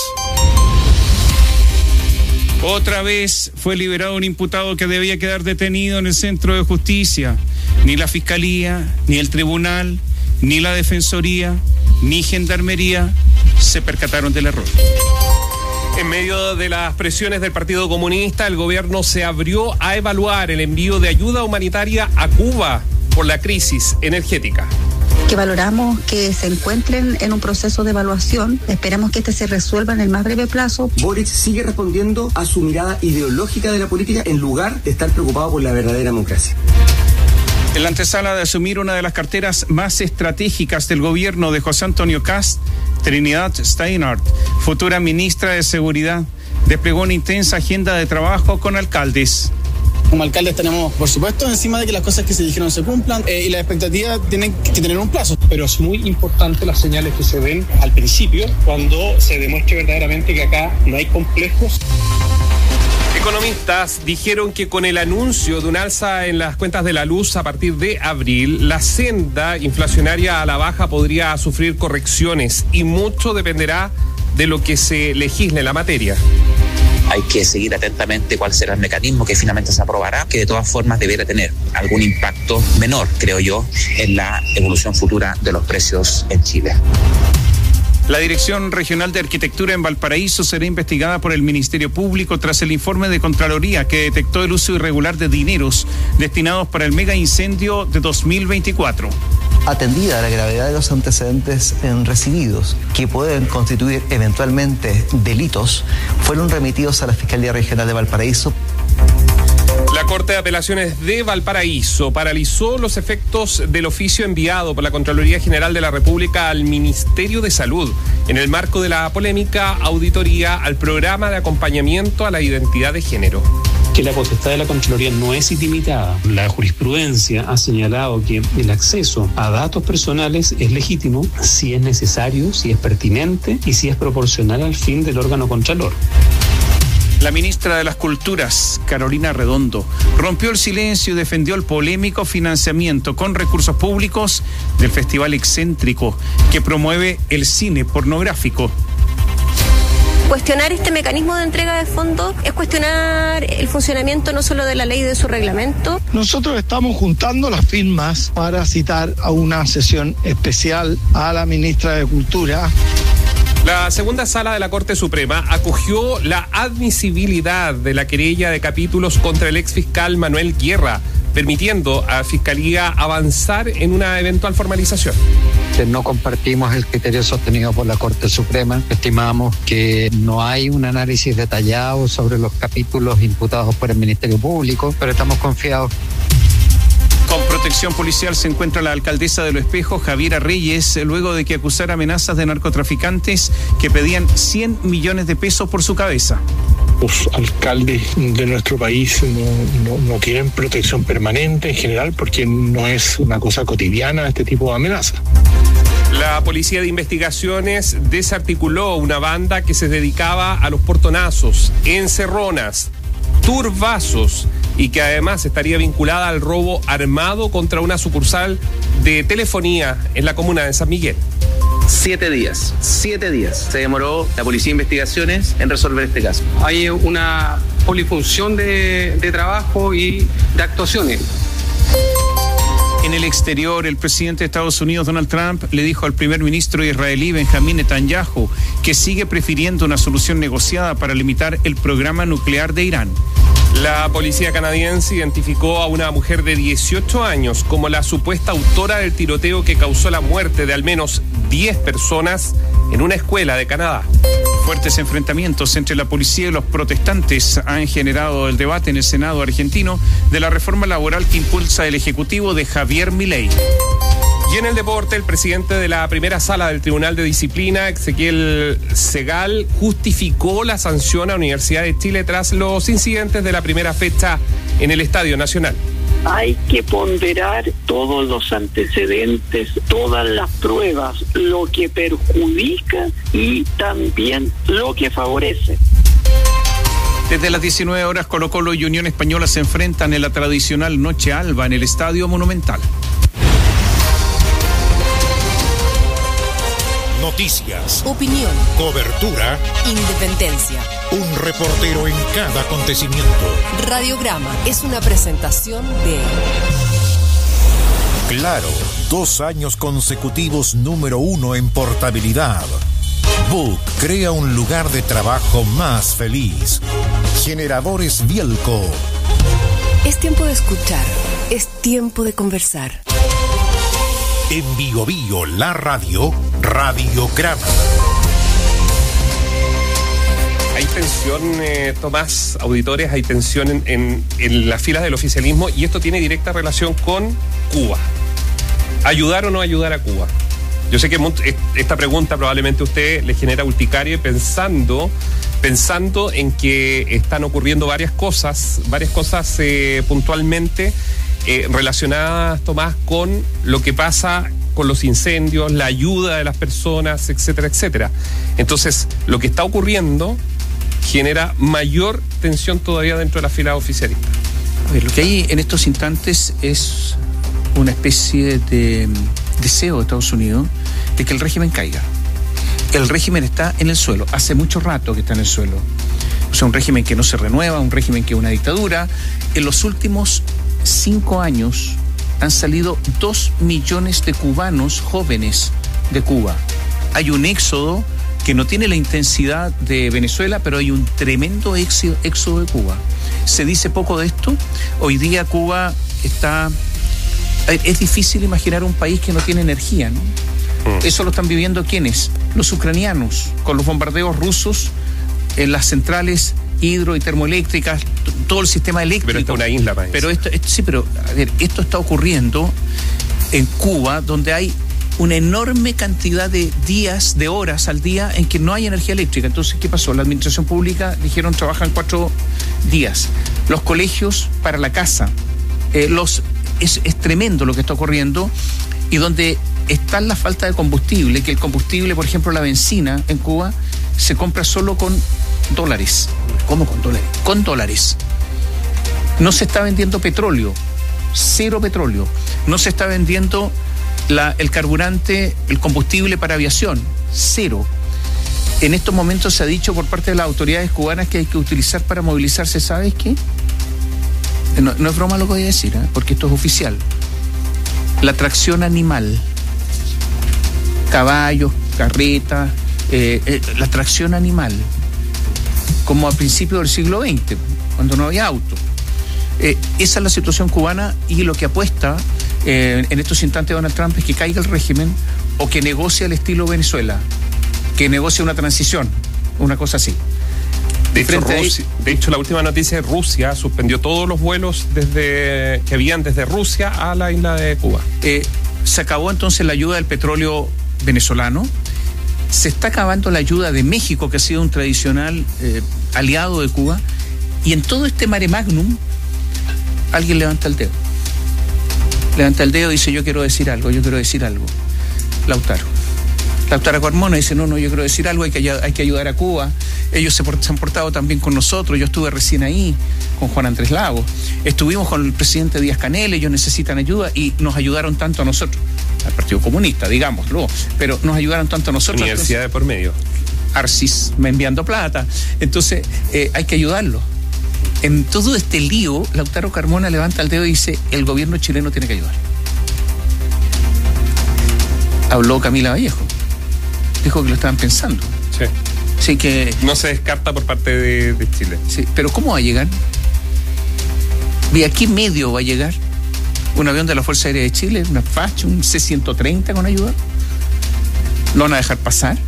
Otra vez fue liberado un imputado que debía quedar detenido en el centro de justicia. Ni la Fiscalía, ni el Tribunal, ni la Defensoría, ni Gendarmería se percataron del error. En medio de las presiones del Partido Comunista, el gobierno se abrió a evaluar el envío de ayuda humanitaria a Cuba por la crisis energética. Que valoramos que se encuentren en un proceso de evaluación. Esperamos que este se resuelva en el más breve plazo. Boric sigue respondiendo a su mirada ideológica de la política en lugar de estar preocupado por la verdadera democracia. En la antesala de asumir una de las carteras más estratégicas del gobierno de José Antonio Kast, Trinidad Steinhardt, futura ministra de Seguridad, desplegó una intensa agenda de trabajo con alcaldes. Como alcaldes tenemos, por supuesto, encima de que las cosas que se dijeron se cumplan y las expectativas tienen que tener un plazo. Pero es muy importante las señales que se ven al principio, cuando se demuestre verdaderamente que acá no hay complejos. Economistas dijeron que con el anuncio de un alza en las cuentas de la luz a partir de abril, la senda inflacionaria a la baja podría sufrir correcciones y mucho dependerá de lo que se legisle en la materia. Hay que seguir atentamente cuál será el mecanismo que finalmente se aprobará, que de todas formas debiera tener algún impacto menor, creo yo, en la evolución futura de los precios en Chile. La Dirección Regional de Arquitectura en Valparaíso será investigada por el Ministerio Público tras el informe de Contraloría que detectó el uso irregular de dineros destinados para el mega incendio de 2024. Atendida la gravedad de los antecedentes recibidos, que pueden constituir eventualmente delitos, fueron remitidos a la Fiscalía Regional de Valparaíso. La Corte de Apelaciones de Valparaíso paralizó los efectos del oficio enviado por la Contraloría General de la República al Ministerio de Salud en el marco de la polémica auditoría al programa de acompañamiento a la identidad de género. Que la potestad de la Contraloría no es ilimitada. La jurisprudencia ha señalado que el acceso a datos personales es legítimo si es necesario, si es pertinente y si es proporcional al fin del órgano contralor. La ministra de las Culturas, Carolina Redondo, rompió el silencio y defendió el polémico financiamiento con recursos públicos del Festival Excéntrico, que promueve el cine pornográfico. Cuestionar este mecanismo de entrega de fondos es cuestionar el funcionamiento no solo de la ley y de su reglamento. Nosotros estamos juntando las firmas para citar a una sesión especial a la ministra de Cultura. La segunda sala de la Corte Suprema acogió la admisibilidad de la querella de capítulos contra el exfiscal Manuel Guerra, permitiendo a la Fiscalía avanzar en una eventual formalización. No compartimos el criterio sostenido por la Corte Suprema. Estimamos que no hay un análisis detallado sobre los capítulos imputados por el Ministerio Público, pero estamos confiados. Con protección policial se encuentra la alcaldesa de Los Espejos, Javiera Reyes, luego de que acusara amenazas de narcotraficantes que pedían 100 millones de pesos por su cabeza. Los alcaldes de nuestro país no quieren protección permanente en general porque no es una cosa cotidiana este tipo de amenazas. La Policía de Investigaciones desarticuló una banda que se dedicaba a los portonazos, encerronas, turbazos y que además estaría vinculada al robo armado contra una sucursal de telefonía en la comuna de San Miguel. 7 días se demoró la Policía de Investigaciones en resolver este caso. Hay una polifunción de trabajo y de actuaciones. En el exterior, el presidente de Estados Unidos, Donald Trump, le dijo al primer ministro israelí, Benjamín Netanyahu, que sigue prefiriendo una solución negociada para limitar el programa nuclear de Irán. La policía canadiense identificó a una mujer de 18 años como la supuesta autora del tiroteo que causó la muerte de al menos 10 personas en una escuela de Canadá. Fuertes enfrentamientos entre la policía y los protestantes han generado el debate en el Senado argentino de la reforma laboral que impulsa el Ejecutivo de Javier Milei. Y en el deporte, el presidente de la primera sala del Tribunal de Disciplina, Ezequiel Segal, justificó la sanción a Universidad de Chile tras los incidentes de la primera fecha en el Estadio Nacional. Hay que ponderar todos los antecedentes, todas las pruebas, lo que perjudica y también lo que favorece. Desde las 19 horas, Colo-Colo y Unión Española se enfrentan en la tradicional Noche Alba en el Estadio Monumental. Noticias, opinión, cobertura, independencia. Un reportero en cada acontecimiento. Radiograma es una presentación de Claro, 2 años consecutivos número 1 en portabilidad. Book crea un lugar de trabajo más feliz. Generadores Bielco. Es tiempo de escuchar, es tiempo de conversar. En Bio Bio, la radio, Radiograma. Hay tensión, Tomás, auditores, hay tensión en las filas del oficialismo y esto tiene directa relación con Cuba. ¿Ayudar o no ayudar a Cuba? Yo sé que esta pregunta probablemente a usted le genera urticaria pensando en que están ocurriendo varias cosas puntualmente relacionadas, Tomás, con lo que pasa con los incendios, la ayuda de las personas, etcétera, etcétera. Entonces, lo que está ocurriendo genera mayor tensión todavía dentro de la fila oficialista. A ver, lo que hay en estos instantes es una especie de deseo de Estados Unidos de que el régimen caiga. El régimen está en el suelo, hace mucho rato que está en el suelo. O sea, un régimen que no se renueva, un régimen que es una dictadura. En los últimos 5 años han salido 2 millones de cubanos jóvenes de Cuba. Hay un éxodo que no tiene la intensidad de Venezuela, pero hay un tremendo éxodo de Cuba. Se dice poco de esto. Hoy día Cuba está... Es difícil imaginar un país que no tiene energía, ¿no? Eso lo están viviendo ¿quiénes? Los ucranianos, con los bombardeos rusos en las centrales hidro y termoeléctricas, todo el sistema eléctrico. Pero esta es una isla, país. Pero esto está ocurriendo en Cuba, donde hay una enorme cantidad de días, de horas al día en que no hay energía eléctrica. Entonces, ¿qué pasó? La administración pública dijeron trabajan 4 días. Los colegios para la casa. Es tremendo lo que está ocurriendo, y donde está la falta de combustible, que el combustible, por ejemplo, la benzina en Cuba, se compra solo con dólares. ¿Cómo con dólares? Con dólares. No se está vendiendo petróleo, 0 petróleo. No se está vendiendo el carburante, el combustible para aviación, 0. En estos momentos se ha dicho por parte de las autoridades cubanas que hay que utilizar para movilizarse, ¿sabes qué? No es broma lo que voy a decir, porque esto es oficial. La tracción animal, caballos, carretas, la tracción animal, como a principios del siglo XX, cuando no había auto. Esa es la situación cubana, y lo que apuesta en estos instantes Donald Trump es que caiga el régimen o que negocie al estilo Venezuela, que negocie una transición, una cosa así. De hecho, la última noticia es Rusia suspendió todos los vuelos que habían desde Rusia a la isla de Cuba. Se acabó entonces la ayuda del petróleo venezolano. Se está acabando la ayuda de México, que ha sido un tradicional aliado de Cuba. Y en todo este mare magnum, alguien levanta el dedo. Levanta el dedo y dice, yo quiero decir algo. Lautaro Carmona dice, no, yo quiero decir algo, hay que ayudar a Cuba. Ellos se han portado también con nosotros. Yo estuve recién ahí con Juan Andrés Lagos. Estuvimos con el presidente Díaz-Canel, ellos necesitan ayuda y nos ayudaron tanto a nosotros, al Partido Comunista, digámoslo, pero nos ayudaron tanto a nosotros. Universidad de por medio. Arcis me enviando plata. Entonces, hay que ayudarlo. En todo este lío, Lautaro Carmona levanta el dedo y dice, el gobierno chileno tiene que ayudar. habló Camila Vallejo. Dijo que lo estaban pensando. Sí. Así que no se descarta por parte de Chile. Sí, pero ¿cómo va a llegar? ¿Vía qué medio va a llegar? ¿Un avión de la Fuerza Aérea de Chile? ¿Una FACH? ¿Un C-130 con ayuda? ¿Lo van a dejar pasar?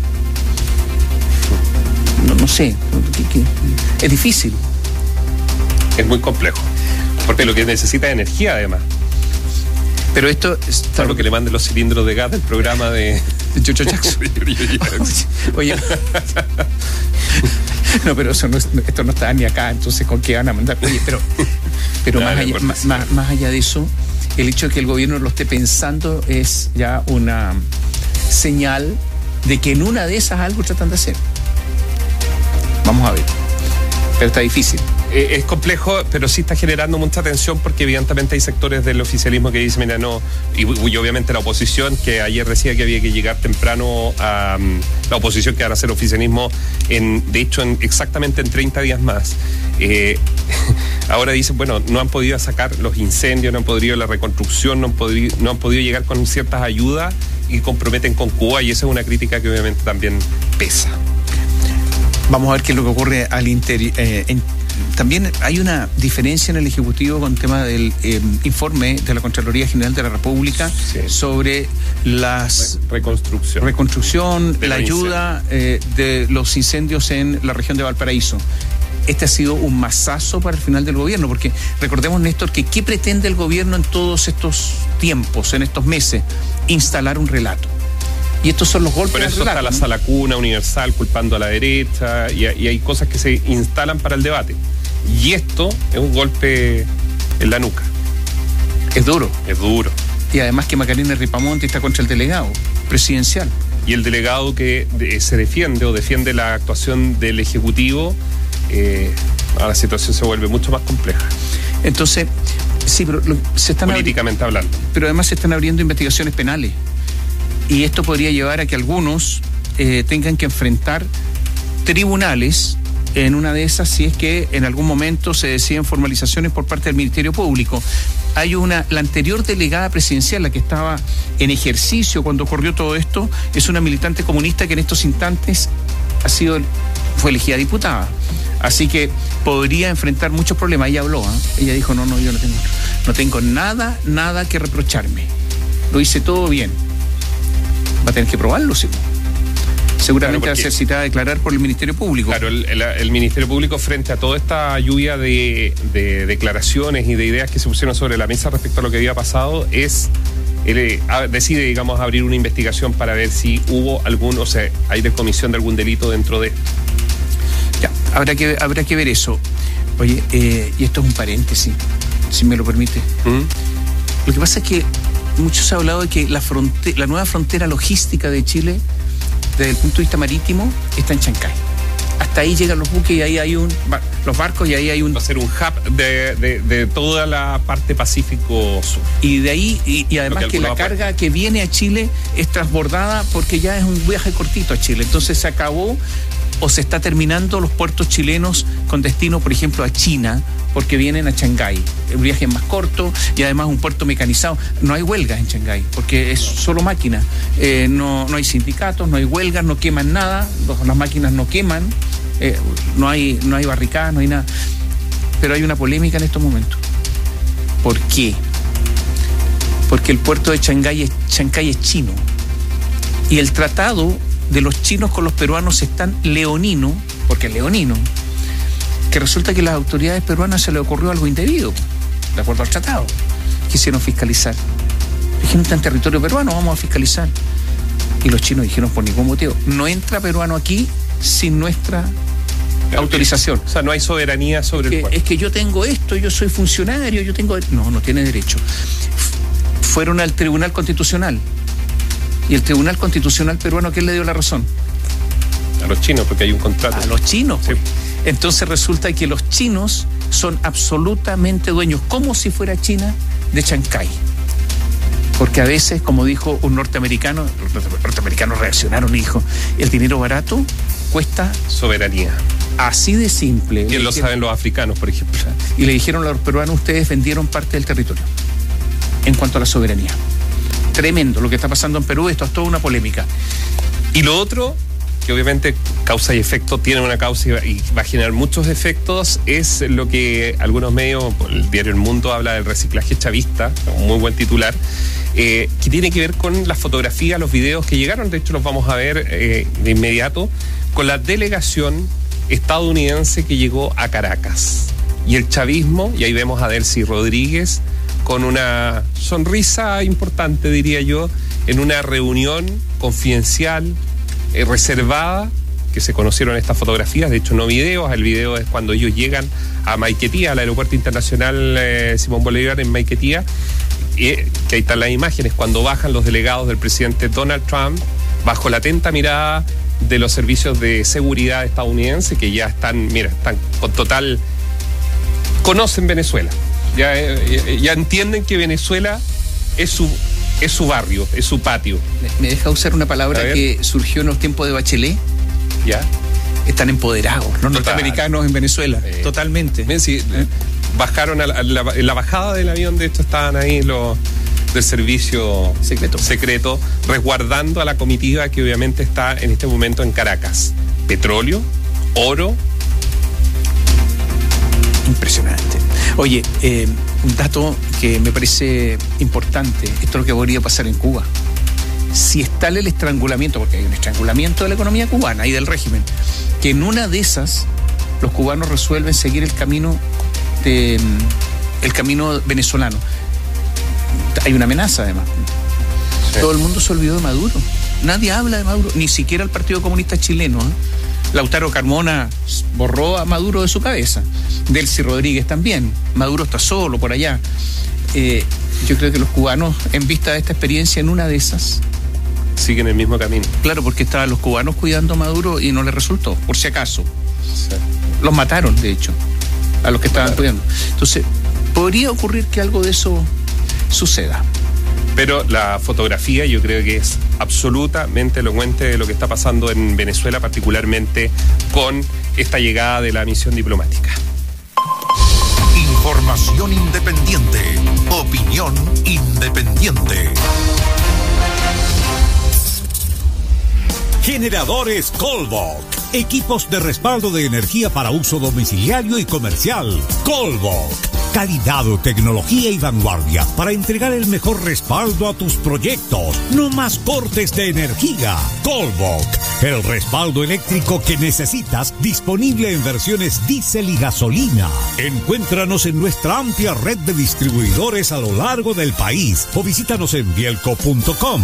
No sé. Es difícil. Es muy complejo. Porque lo que necesita es energía, además. Pero esto es... Salvo que le manden los cilindros de gas del programa de Jojo Jackson. Oye. No, pero eso no es, esto no está ni acá, entonces ¿con qué van a mandar? Oye, pero más allá de eso, el hecho de que el gobierno lo esté pensando es ya una señal de que en una de esas algo tratan de hacer. Vamos a ver. Pero está difícil. Es complejo, pero sí está generando mucha tensión porque evidentemente hay sectores del oficialismo que dicen, mira, no, y obviamente la oposición, que ayer decía que había que llegar temprano a la oposición, que van a hacer oficialismo exactamente en 30 días más. Ahora dicen, bueno, no han podido sacar los incendios, no han podido la reconstrucción, no han podido llegar con ciertas ayudas y comprometen con Cuba, y esa es una crítica que obviamente también pesa. Vamos a ver qué es lo que ocurre al interior. También hay una diferencia en el Ejecutivo con el tema del informe de la Contraloría General de la República sobre las reconstrucción, la ayuda de los incendios en la región de Valparaíso. Este ha sido un mazazo para el final del gobierno, porque recordemos, Néstor, que ¿qué pretende el gobierno en todos estos tiempos, en estos meses? Instalar un relato. Y estos son los golpes. Por eso está la sala cuna universal culpando a la derecha, y hay cosas que se instalan para el debate. Y esto es un golpe en la nuca. Es duro. Es duro. Y además que Macarena Ripamonte está contra el delegado presidencial. Y el delegado que se defiende la actuación del Ejecutivo, la situación se vuelve mucho más compleja. Entonces, sí, pero se están políticamente hablando. Pero además se están abriendo investigaciones penales. Y esto podría llevar a que algunos tengan que enfrentar tribunales en una de esas, si es que en algún momento se deciden formalizaciones por parte del Ministerio Público. Hay la anterior delegada presidencial, la que estaba en ejercicio cuando ocurrió todo esto, es una militante comunista que en estos instantes fue elegida diputada. Así que podría enfrentar muchos problemas. Ella habló, ella dijo, no, yo no tengo nada que reprocharme. Lo hice todo bien. Va a tener que probarlo, sí. Seguramente va a ser citada a declarar por el Ministerio Público. Claro, el Ministerio Público, frente a toda esta lluvia de declaraciones y de ideas que se pusieron sobre la mesa respecto a lo que había pasado, decide, digamos, abrir una investigación para ver si hubo hay decomisión de algún delito dentro de esto. Ya, habrá que ver eso. Oye, y esto es un paréntesis, si me lo permite. Lo que pasa es que mucho se ha hablado de que la nueva frontera logística de Chile, desde el punto de vista marítimo, está en Chancay. Hasta ahí llegan los buques y ahí hay los barcos, y ahí hay va a ser un hub de toda la parte Pacífico Sur. Y de ahí, y además que la carga que viene a Chile es transbordada porque ya es un viaje cortito a Chile. Entonces se acabó o se está terminando los puertos chilenos con destino, por ejemplo, a China, porque vienen a Shanghái. El viaje es más corto y además un puerto mecanizado. No hay huelgas en Shanghái, porque es solo máquina. No hay sindicatos, no hay huelgas, no queman nada, las máquinas no queman, no hay barricadas, no hay nada. Pero hay una polémica en estos momentos. ¿Por qué? Porque el puerto de Shanghái es chino. Y el tratado de los chinos con los peruanos es tan leonino, porque es leonino, que resulta que a las autoridades peruanas se les ocurrió algo indebido, de acuerdo al tratado. Quisieron fiscalizar. Dijeron, está en territorio peruano, vamos a fiscalizar. Y los chinos dijeron, por ningún motivo, no entra peruano aquí sin nuestra autorización. O sea, no hay soberanía sobre el puerto. Es que yo tengo esto, yo soy funcionario, yo tengo... No tiene derecho. Fueron al Tribunal Constitucional. Y el Tribunal Constitucional peruano, ¿quién le dio la razón? A los chinos, porque hay un contrato. A los chinos. Sí. Entonces resulta que los chinos son absolutamente dueños, como si fuera China, de Chancay. Porque a veces, como dijo un norteamericano, los norteamericanos reaccionaron y dijo, el dinero barato cuesta soberanía. Así de simple. Bien lo saben los africanos, por ejemplo. Y le dijeron a los peruanos, ustedes vendieron parte del territorio en cuanto a la soberanía. tremendo lo que está pasando en Perú. Esto es toda una polémica. Y lo otro, que obviamente causa y efecto, tiene una causa y va a generar muchos efectos, es lo que algunos medios, el diario El Mundo habla del reciclaje chavista, un muy buen titular, que tiene que ver con las fotografías, los videos que llegaron, de hecho los vamos a ver de inmediato, con la delegación estadounidense que llegó a Caracas. Y el chavismo, y ahí vemos a Delcy Rodríguez con una sonrisa importante, diría yo, en una reunión confidencial, reservada, que se conocieron estas fotografías, de hecho no videos, el video es cuando ellos llegan a Maiquetía, al aeropuerto internacional Simón Bolívar en Maiquetía, que ahí están las imágenes, cuando bajan los delegados del presidente Donald Trump, bajo la atenta mirada de los servicios de seguridad estadounidenses, que ya están con total, conocen Venezuela, ya entienden que Venezuela es su barrio, es su patio. ¿Me deja usar una palabra que surgió en los tiempos de Bachelet? ¿Ya? Están empoderados los norteamericanos en Venezuela, totalmente. Sí, bajaron en la bajada del avión, de hecho estaban ahí los del servicio secreto resguardando a la comitiva que obviamente está en este momento en Caracas. Petróleo, oro. Impresionante. Oye, un dato que me parece importante, esto es lo que podría pasar en Cuba. Si está el estrangulamiento, porque hay un estrangulamiento de la economía cubana y del régimen, que en una de esas los cubanos resuelven seguir el camino venezolano. Hay una amenaza además. Sí. Todo el mundo se olvidó de Maduro. Nadie habla de Maduro, ni siquiera el Partido Comunista Chileno. Lautaro Carmona borró a Maduro de su cabeza. Delcy Rodríguez también. Maduro está solo por allá. Yo creo que los cubanos, en vista de esta experiencia, en una de esas siguen el mismo camino. Claro, porque estaban los cubanos cuidando a Maduro y no les resultó, por si acaso. Sí. Los mataron, de hecho, a los que estaban cuidando. Entonces, podría ocurrir que algo de eso suceda. Pero la fotografía yo creo que es absolutamente elocuente de lo que está pasando en Venezuela, particularmente con esta llegada de la misión diplomática. Información independiente. Opinión independiente. Generadores Colbach. Equipos de respaldo de energía para uso domiciliario y comercial. Colbach. Calidad, tecnología y vanguardia para entregar el mejor respaldo a tus proyectos. No más cortes de energía. Colbach. El respaldo eléctrico que necesitas, disponible en versiones diésel y gasolina. Encuéntranos en nuestra amplia red de distribuidores a lo largo del país o visítanos en bielco.com.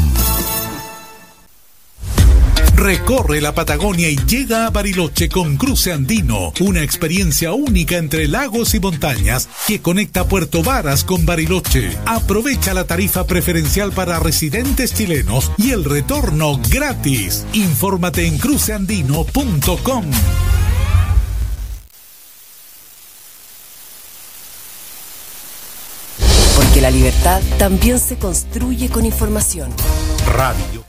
Recorre la Patagonia y llega a Bariloche con Cruce Andino, una experiencia única entre lagos y montañas que conecta Puerto Varas con Bariloche. Aprovecha la tarifa preferencial para residentes chilenos y el retorno gratis. Infórmate en cruceandino.com. Porque la libertad también se construye con información. Radio.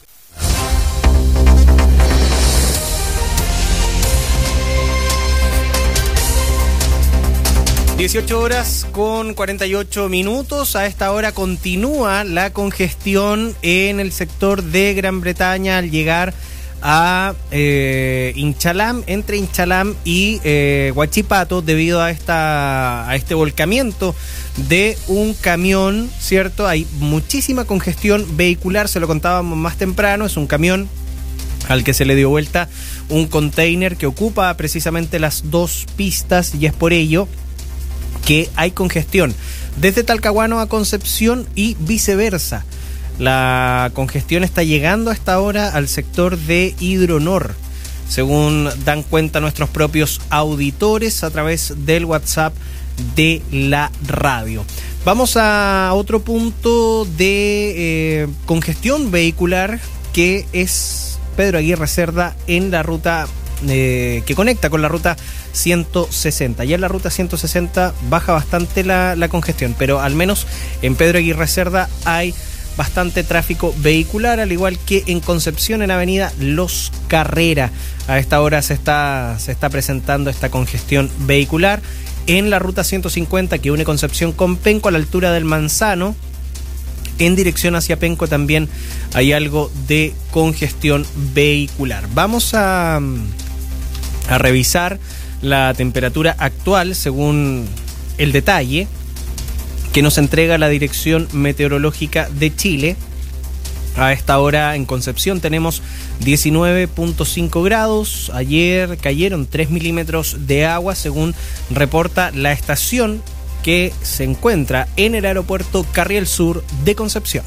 (18:48). A esta hora continúa la congestión en el sector de Gran Bretaña al llegar a Inchalam, entre Inchalam y Huachipato, debido a este volcamiento de un camión, ¿cierto? Hay muchísima congestión vehicular, se lo contábamos más temprano, es un camión al que se le dio vuelta un container que ocupa precisamente las dos pistas, y es por ello que hay congestión desde Talcahuano a Concepción y viceversa. La congestión está llegando a esta hora al sector de Hidronor, según dan cuenta nuestros propios auditores a través del WhatsApp de la radio. Vamos a otro punto de congestión vehicular, que es Pedro Aguirre Cerda, en la ruta que conecta con la ruta 160. Ya en la ruta 160 baja bastante la congestión, pero al menos en Pedro Aguirre Cerda hay bastante tráfico vehicular, al igual que en Concepción, en avenida Los Carrera. A esta hora se está presentando esta congestión vehicular. En la ruta 150, que une Concepción con Penco, a la altura del Manzano, en dirección hacia Penco también hay algo de congestión vehicular. Vamos a revisar la temperatura actual según el detalle que nos entrega la Dirección Meteorológica de Chile. A esta hora en Concepción tenemos 19.5 grados. Ayer cayeron 3 milímetros de agua, según reporta la estación que se encuentra en el aeropuerto Carriel Sur de Concepción.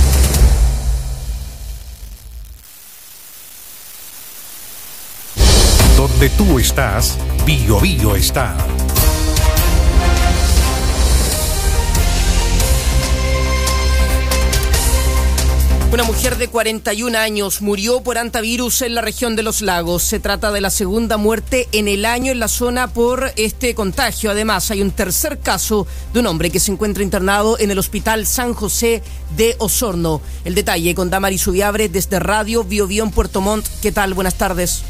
Donde tú estás, Bio Bio está. Una mujer de 41 años murió por hantavirus en la región de Los Lagos. Se trata de la segunda muerte en el año en la zona por este contagio. Además, hay un tercer caso de un hombre que se encuentra internado en el Hospital San José de Osorno. El detalle con Damaris Ubiabre desde Radio Bio Bio en Puerto Montt. ¿Qué tal? Buenas tardes.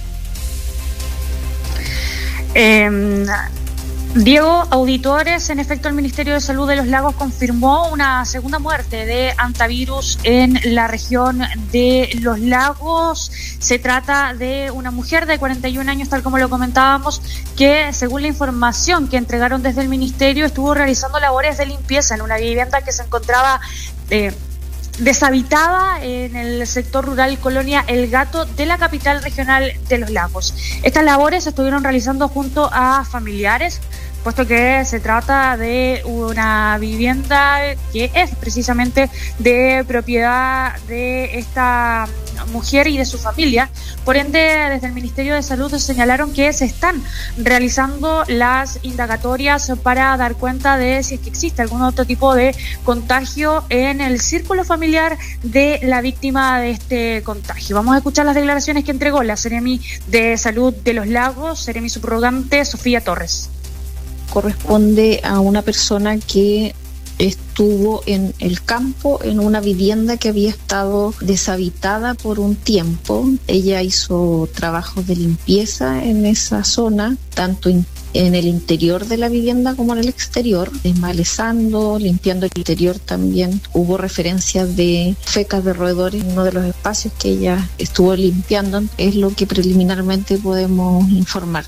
Diego, auditores, en efecto el Ministerio de Salud de Los Lagos confirmó una segunda muerte de hantavirus en la región de Los Lagos. Se trata de una mujer de 41 años, tal como lo comentábamos, que según la información que entregaron desde el Ministerio estuvo realizando labores de limpieza en una vivienda que se encontraba deshabitada en el sector rural Colonia El Gato de la capital regional de Los Lagos. Estas labores se estuvieron realizando junto a familiares, puesto que se trata de una vivienda que es precisamente de propiedad de esta mujer y de su familia. Por ende, desde el Ministerio de Salud señalaron que se están realizando las indagatorias para dar cuenta de si es que existe algún otro tipo de contagio en el círculo familiar de la víctima de este contagio. Vamos a escuchar las declaraciones que entregó la Seremi de Salud de Los Lagos, Seremi subrogante Sofía Torres. Corresponde a una persona que estuvo en el campo, en una vivienda que había estado deshabitada por un tiempo. Ella hizo trabajos de limpieza en esa zona, tanto en el interior de la vivienda como en el exterior, desmalezando, limpiando el interior también. Hubo referencias de fecas de roedores en uno de los espacios que ella estuvo limpiando, es lo que preliminarmente podemos informar.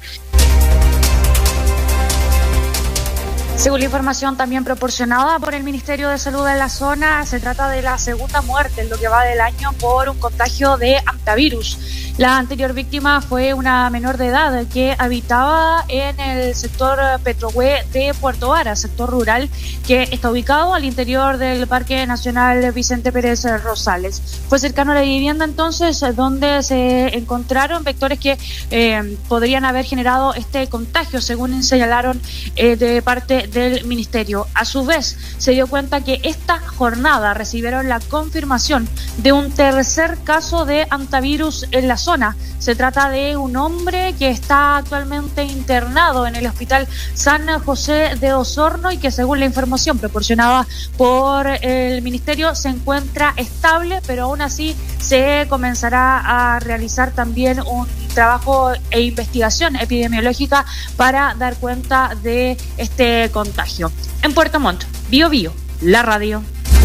Según la información también proporcionada por el Ministerio de Salud de la zona, se trata de la segunda muerte en lo que va del año por un contagio de hantavirus. La anterior víctima fue una menor de edad que habitaba en el sector Petrohue de Puerto Vara, sector rural que está ubicado al interior del Parque Nacional Vicente Pérez Rosales. Fue cercano a la vivienda entonces donde se encontraron vectores que podrían haber generado este contagio, según señalaron de parte del Ministerio. A su vez, se dio cuenta que esta jornada recibieron la confirmación de un tercer caso de hantavirus en la zona. Se trata de un hombre que está actualmente internado en el Hospital San José de Osorno y que, según la información proporcionada por el Ministerio, se encuentra estable, pero aún así se comenzará a realizar también un trabajo e investigación epidemiológica para dar cuenta de este contagio. En Puerto Montt, Bio Bio, la radio.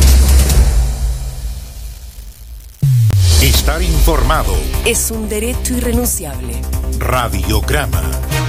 Estar informado es un derecho irrenunciable. Radiograma.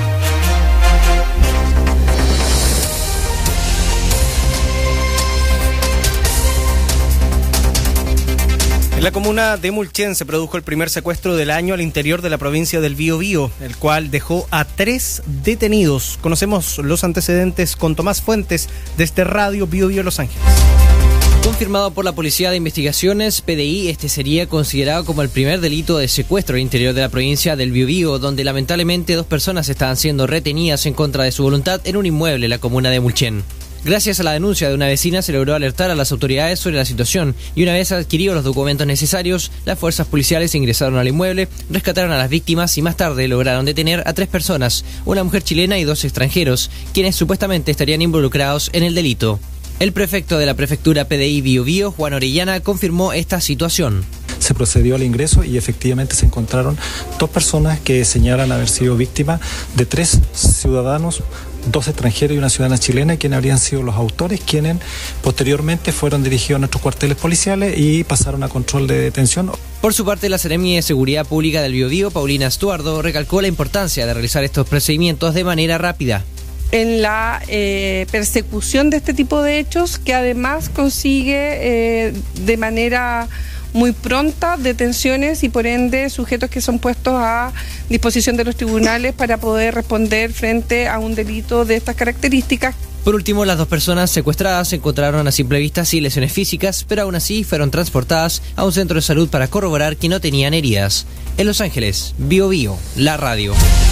En la comuna de Mulchen se produjo el primer secuestro del año al interior de la provincia del Biobío, el cual dejó a 3 detenidos. Conocemos los antecedentes con Tomás Fuentes desde Radio Bio Bio Los Ángeles. Confirmado por la Policía de Investigaciones, PDI, este sería considerado como el primer delito de secuestro al interior de la provincia del Biobío, donde lamentablemente 2 personas estaban siendo retenidas en contra de su voluntad en un inmueble en la comuna de Mulchen. Gracias a la denuncia de una vecina se logró alertar a las autoridades sobre la situación y una vez adquiridos los documentos necesarios, las fuerzas policiales ingresaron al inmueble, rescataron a las víctimas y más tarde lograron detener a 3 personas, una mujer chilena y 2 extranjeros, quienes supuestamente estarían involucrados en el delito. El prefecto de la prefectura PDI Biobío, Juan Orellana, confirmó esta situación. Se procedió al ingreso y efectivamente se encontraron 2 personas que señalan haber sido víctimas de 3 ciudadanos 2 extranjeros y una ciudadana chilena, quienes habrían sido los autores, quienes posteriormente fueron dirigidos a nuestros cuarteles policiales y pasaron a control de detención. Por su parte, la Seremi de Seguridad Pública del Biobío, Paulina Estuardo, recalcó la importancia de realizar estos procedimientos de manera rápida. En la persecución de este tipo de hechos, que además consigue de manera muy pronta detenciones y por ende sujetos que son puestos a disposición de los tribunales para poder responder frente a un delito de estas características. Por último, las 2 personas secuestradas se encontraron a simple vista sin lesiones físicas, pero aún así fueron transportadas a un centro de salud para corroborar que no tenían heridas. En Los Ángeles, Biobío, la radio.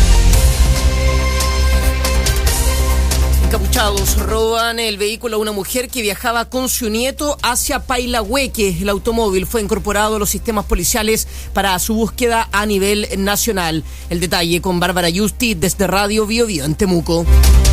Encapuchados roban el vehículo a una mujer que viajaba con su nieto hacia Pailahueque. El automóvil fue incorporado a los sistemas policiales para su búsqueda a nivel nacional. El detalle con Bárbara Yusti desde Radio Biobío en Temuco.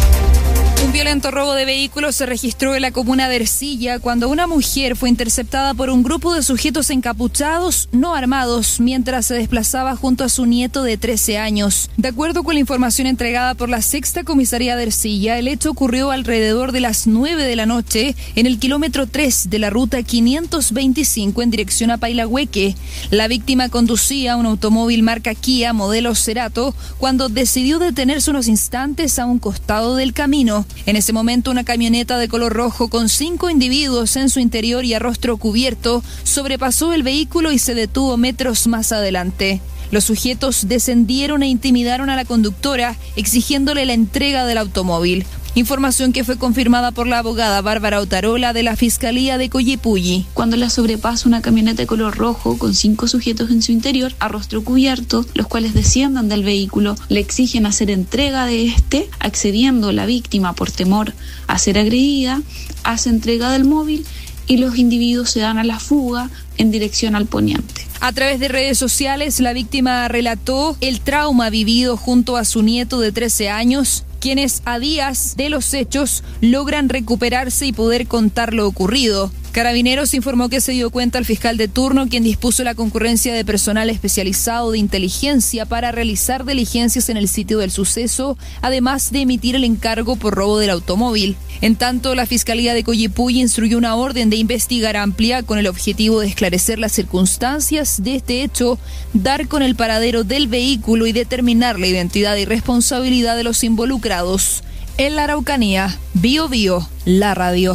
Un violento robo de vehículos se registró en la comuna de Ercilla cuando una mujer fue interceptada por un grupo de sujetos encapuchados no armados mientras se desplazaba junto a su nieto de 13 años. De acuerdo con la información entregada por la Sexta Comisaría de Ercilla, el hecho ocurrió alrededor de las 9 de la noche en el kilómetro 3 de la ruta 525 en dirección a Pailahueque. La víctima conducía un automóvil marca Kia modelo Cerato cuando decidió detenerse unos instantes a un costado del camino. En ese momento, una camioneta de color rojo con 5 individuos en su interior y a rostro cubierto sobrepasó el vehículo y se detuvo metros más adelante. Los sujetos descendieron e intimidaron a la conductora, exigiéndole la entrega del automóvil. Información que fue confirmada por la abogada Bárbara Otarola de la Fiscalía de Coyipulli. Cuando la sobrepasa una camioneta de color rojo con 5 sujetos en su interior, a rostro cubierto, los cuales desciendan del vehículo, le exigen hacer entrega de este, accediendo la víctima por temor a ser agredida, hace entrega del móvil y los individuos se dan a la fuga en dirección al poniente. A través de redes sociales, la víctima relató el trauma vivido junto a su nieto de 13 años, quienes a días de los hechos logran recuperarse y poder contar lo ocurrido. Carabineros informó que se dio cuenta al fiscal de turno, quien dispuso la concurrencia de personal especializado de inteligencia para realizar diligencias en el sitio del suceso, además de emitir el encargo por robo del automóvil. En tanto, la Fiscalía de Coyipulli instruyó una orden de investigar amplia con el objetivo de esclarecer las circunstancias de este hecho, dar con el paradero del vehículo y determinar la identidad y responsabilidad de los involucrados. En la Araucanía, Biobío, la radio.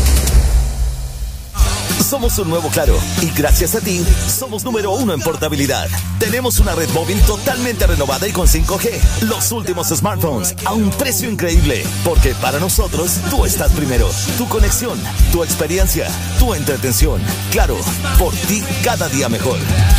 Somos un nuevo Claro y gracias a ti somos número 1 en portabilidad. Tenemos una red móvil totalmente renovada y con 5G. Los últimos smartphones a un precio increíble. Porque para nosotros tú estás primero. Tu conexión, tu experiencia, tu entretención. Claro, por ti cada día mejor.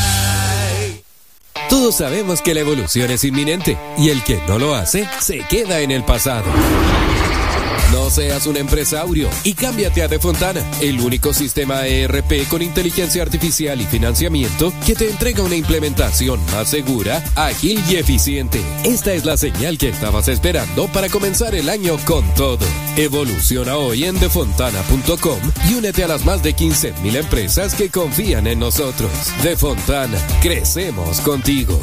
Todos sabemos que la evolución es inminente y el que no lo hace se queda en el pasado. No seas un empresario y cámbiate a Defontana, el único sistema ERP con inteligencia artificial y financiamiento que te entrega una implementación más segura, ágil y eficiente. Esta es la señal que estabas esperando para comenzar el año con todo. Evoluciona hoy en defontana.com y únete a las más de 15,000 empresas que confían en nosotros. Defontana, crecemos contigo.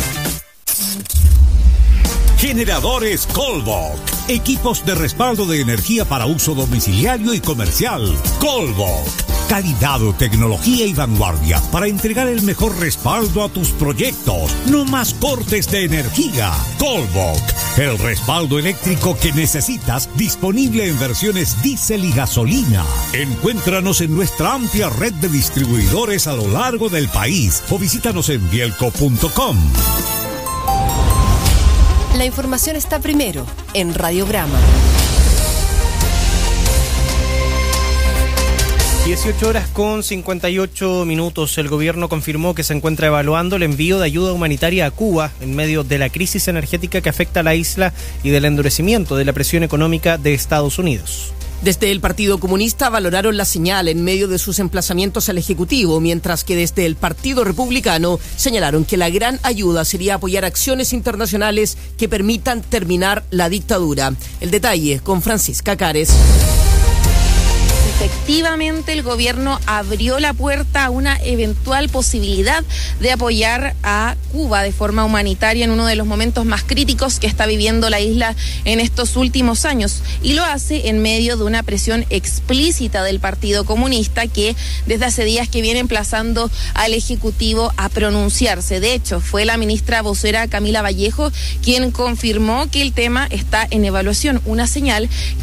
Generadores Colbok. Equipos de respaldo de energía para uso domiciliario y comercial. Colbok. Calidad, tecnología y vanguardia para entregar el mejor respaldo a tus proyectos. No más cortes de energía. Colbok. El respaldo eléctrico que necesitas, disponible en versiones diésel y gasolina. Encuéntranos en nuestra amplia red de distribuidores a lo largo del país o visítanos en bielco.com. La información está primero en Radiograma. 18:58. El gobierno confirmó que se encuentra evaluando el envío de ayuda humanitaria a Cuba en medio de la crisis energética que afecta a la isla y del endurecimiento de la presión económica de Estados Unidos. Desde el Partido Comunista valoraron la señal en medio de sus emplazamientos al Ejecutivo, mientras que desde el Partido Republicano señalaron que la gran ayuda sería apoyar acciones internacionales que permitan terminar la dictadura. El detalle con Francisca Cares. efectivamente el gobierno abrió la puerta a una eventual posibilidad de apoyar a Cuba de forma humanitaria en uno de los momentos más críticos que está viviendo la isla en estos últimos años, y lo hace en medio de una presión explícita del Partido Comunista, que desde hace días que viene emplazando al Ejecutivo a pronunciarse. De hecho, fue la ministra vocera Camila Vallejo quien confirmó que el tema está en evaluación, una señal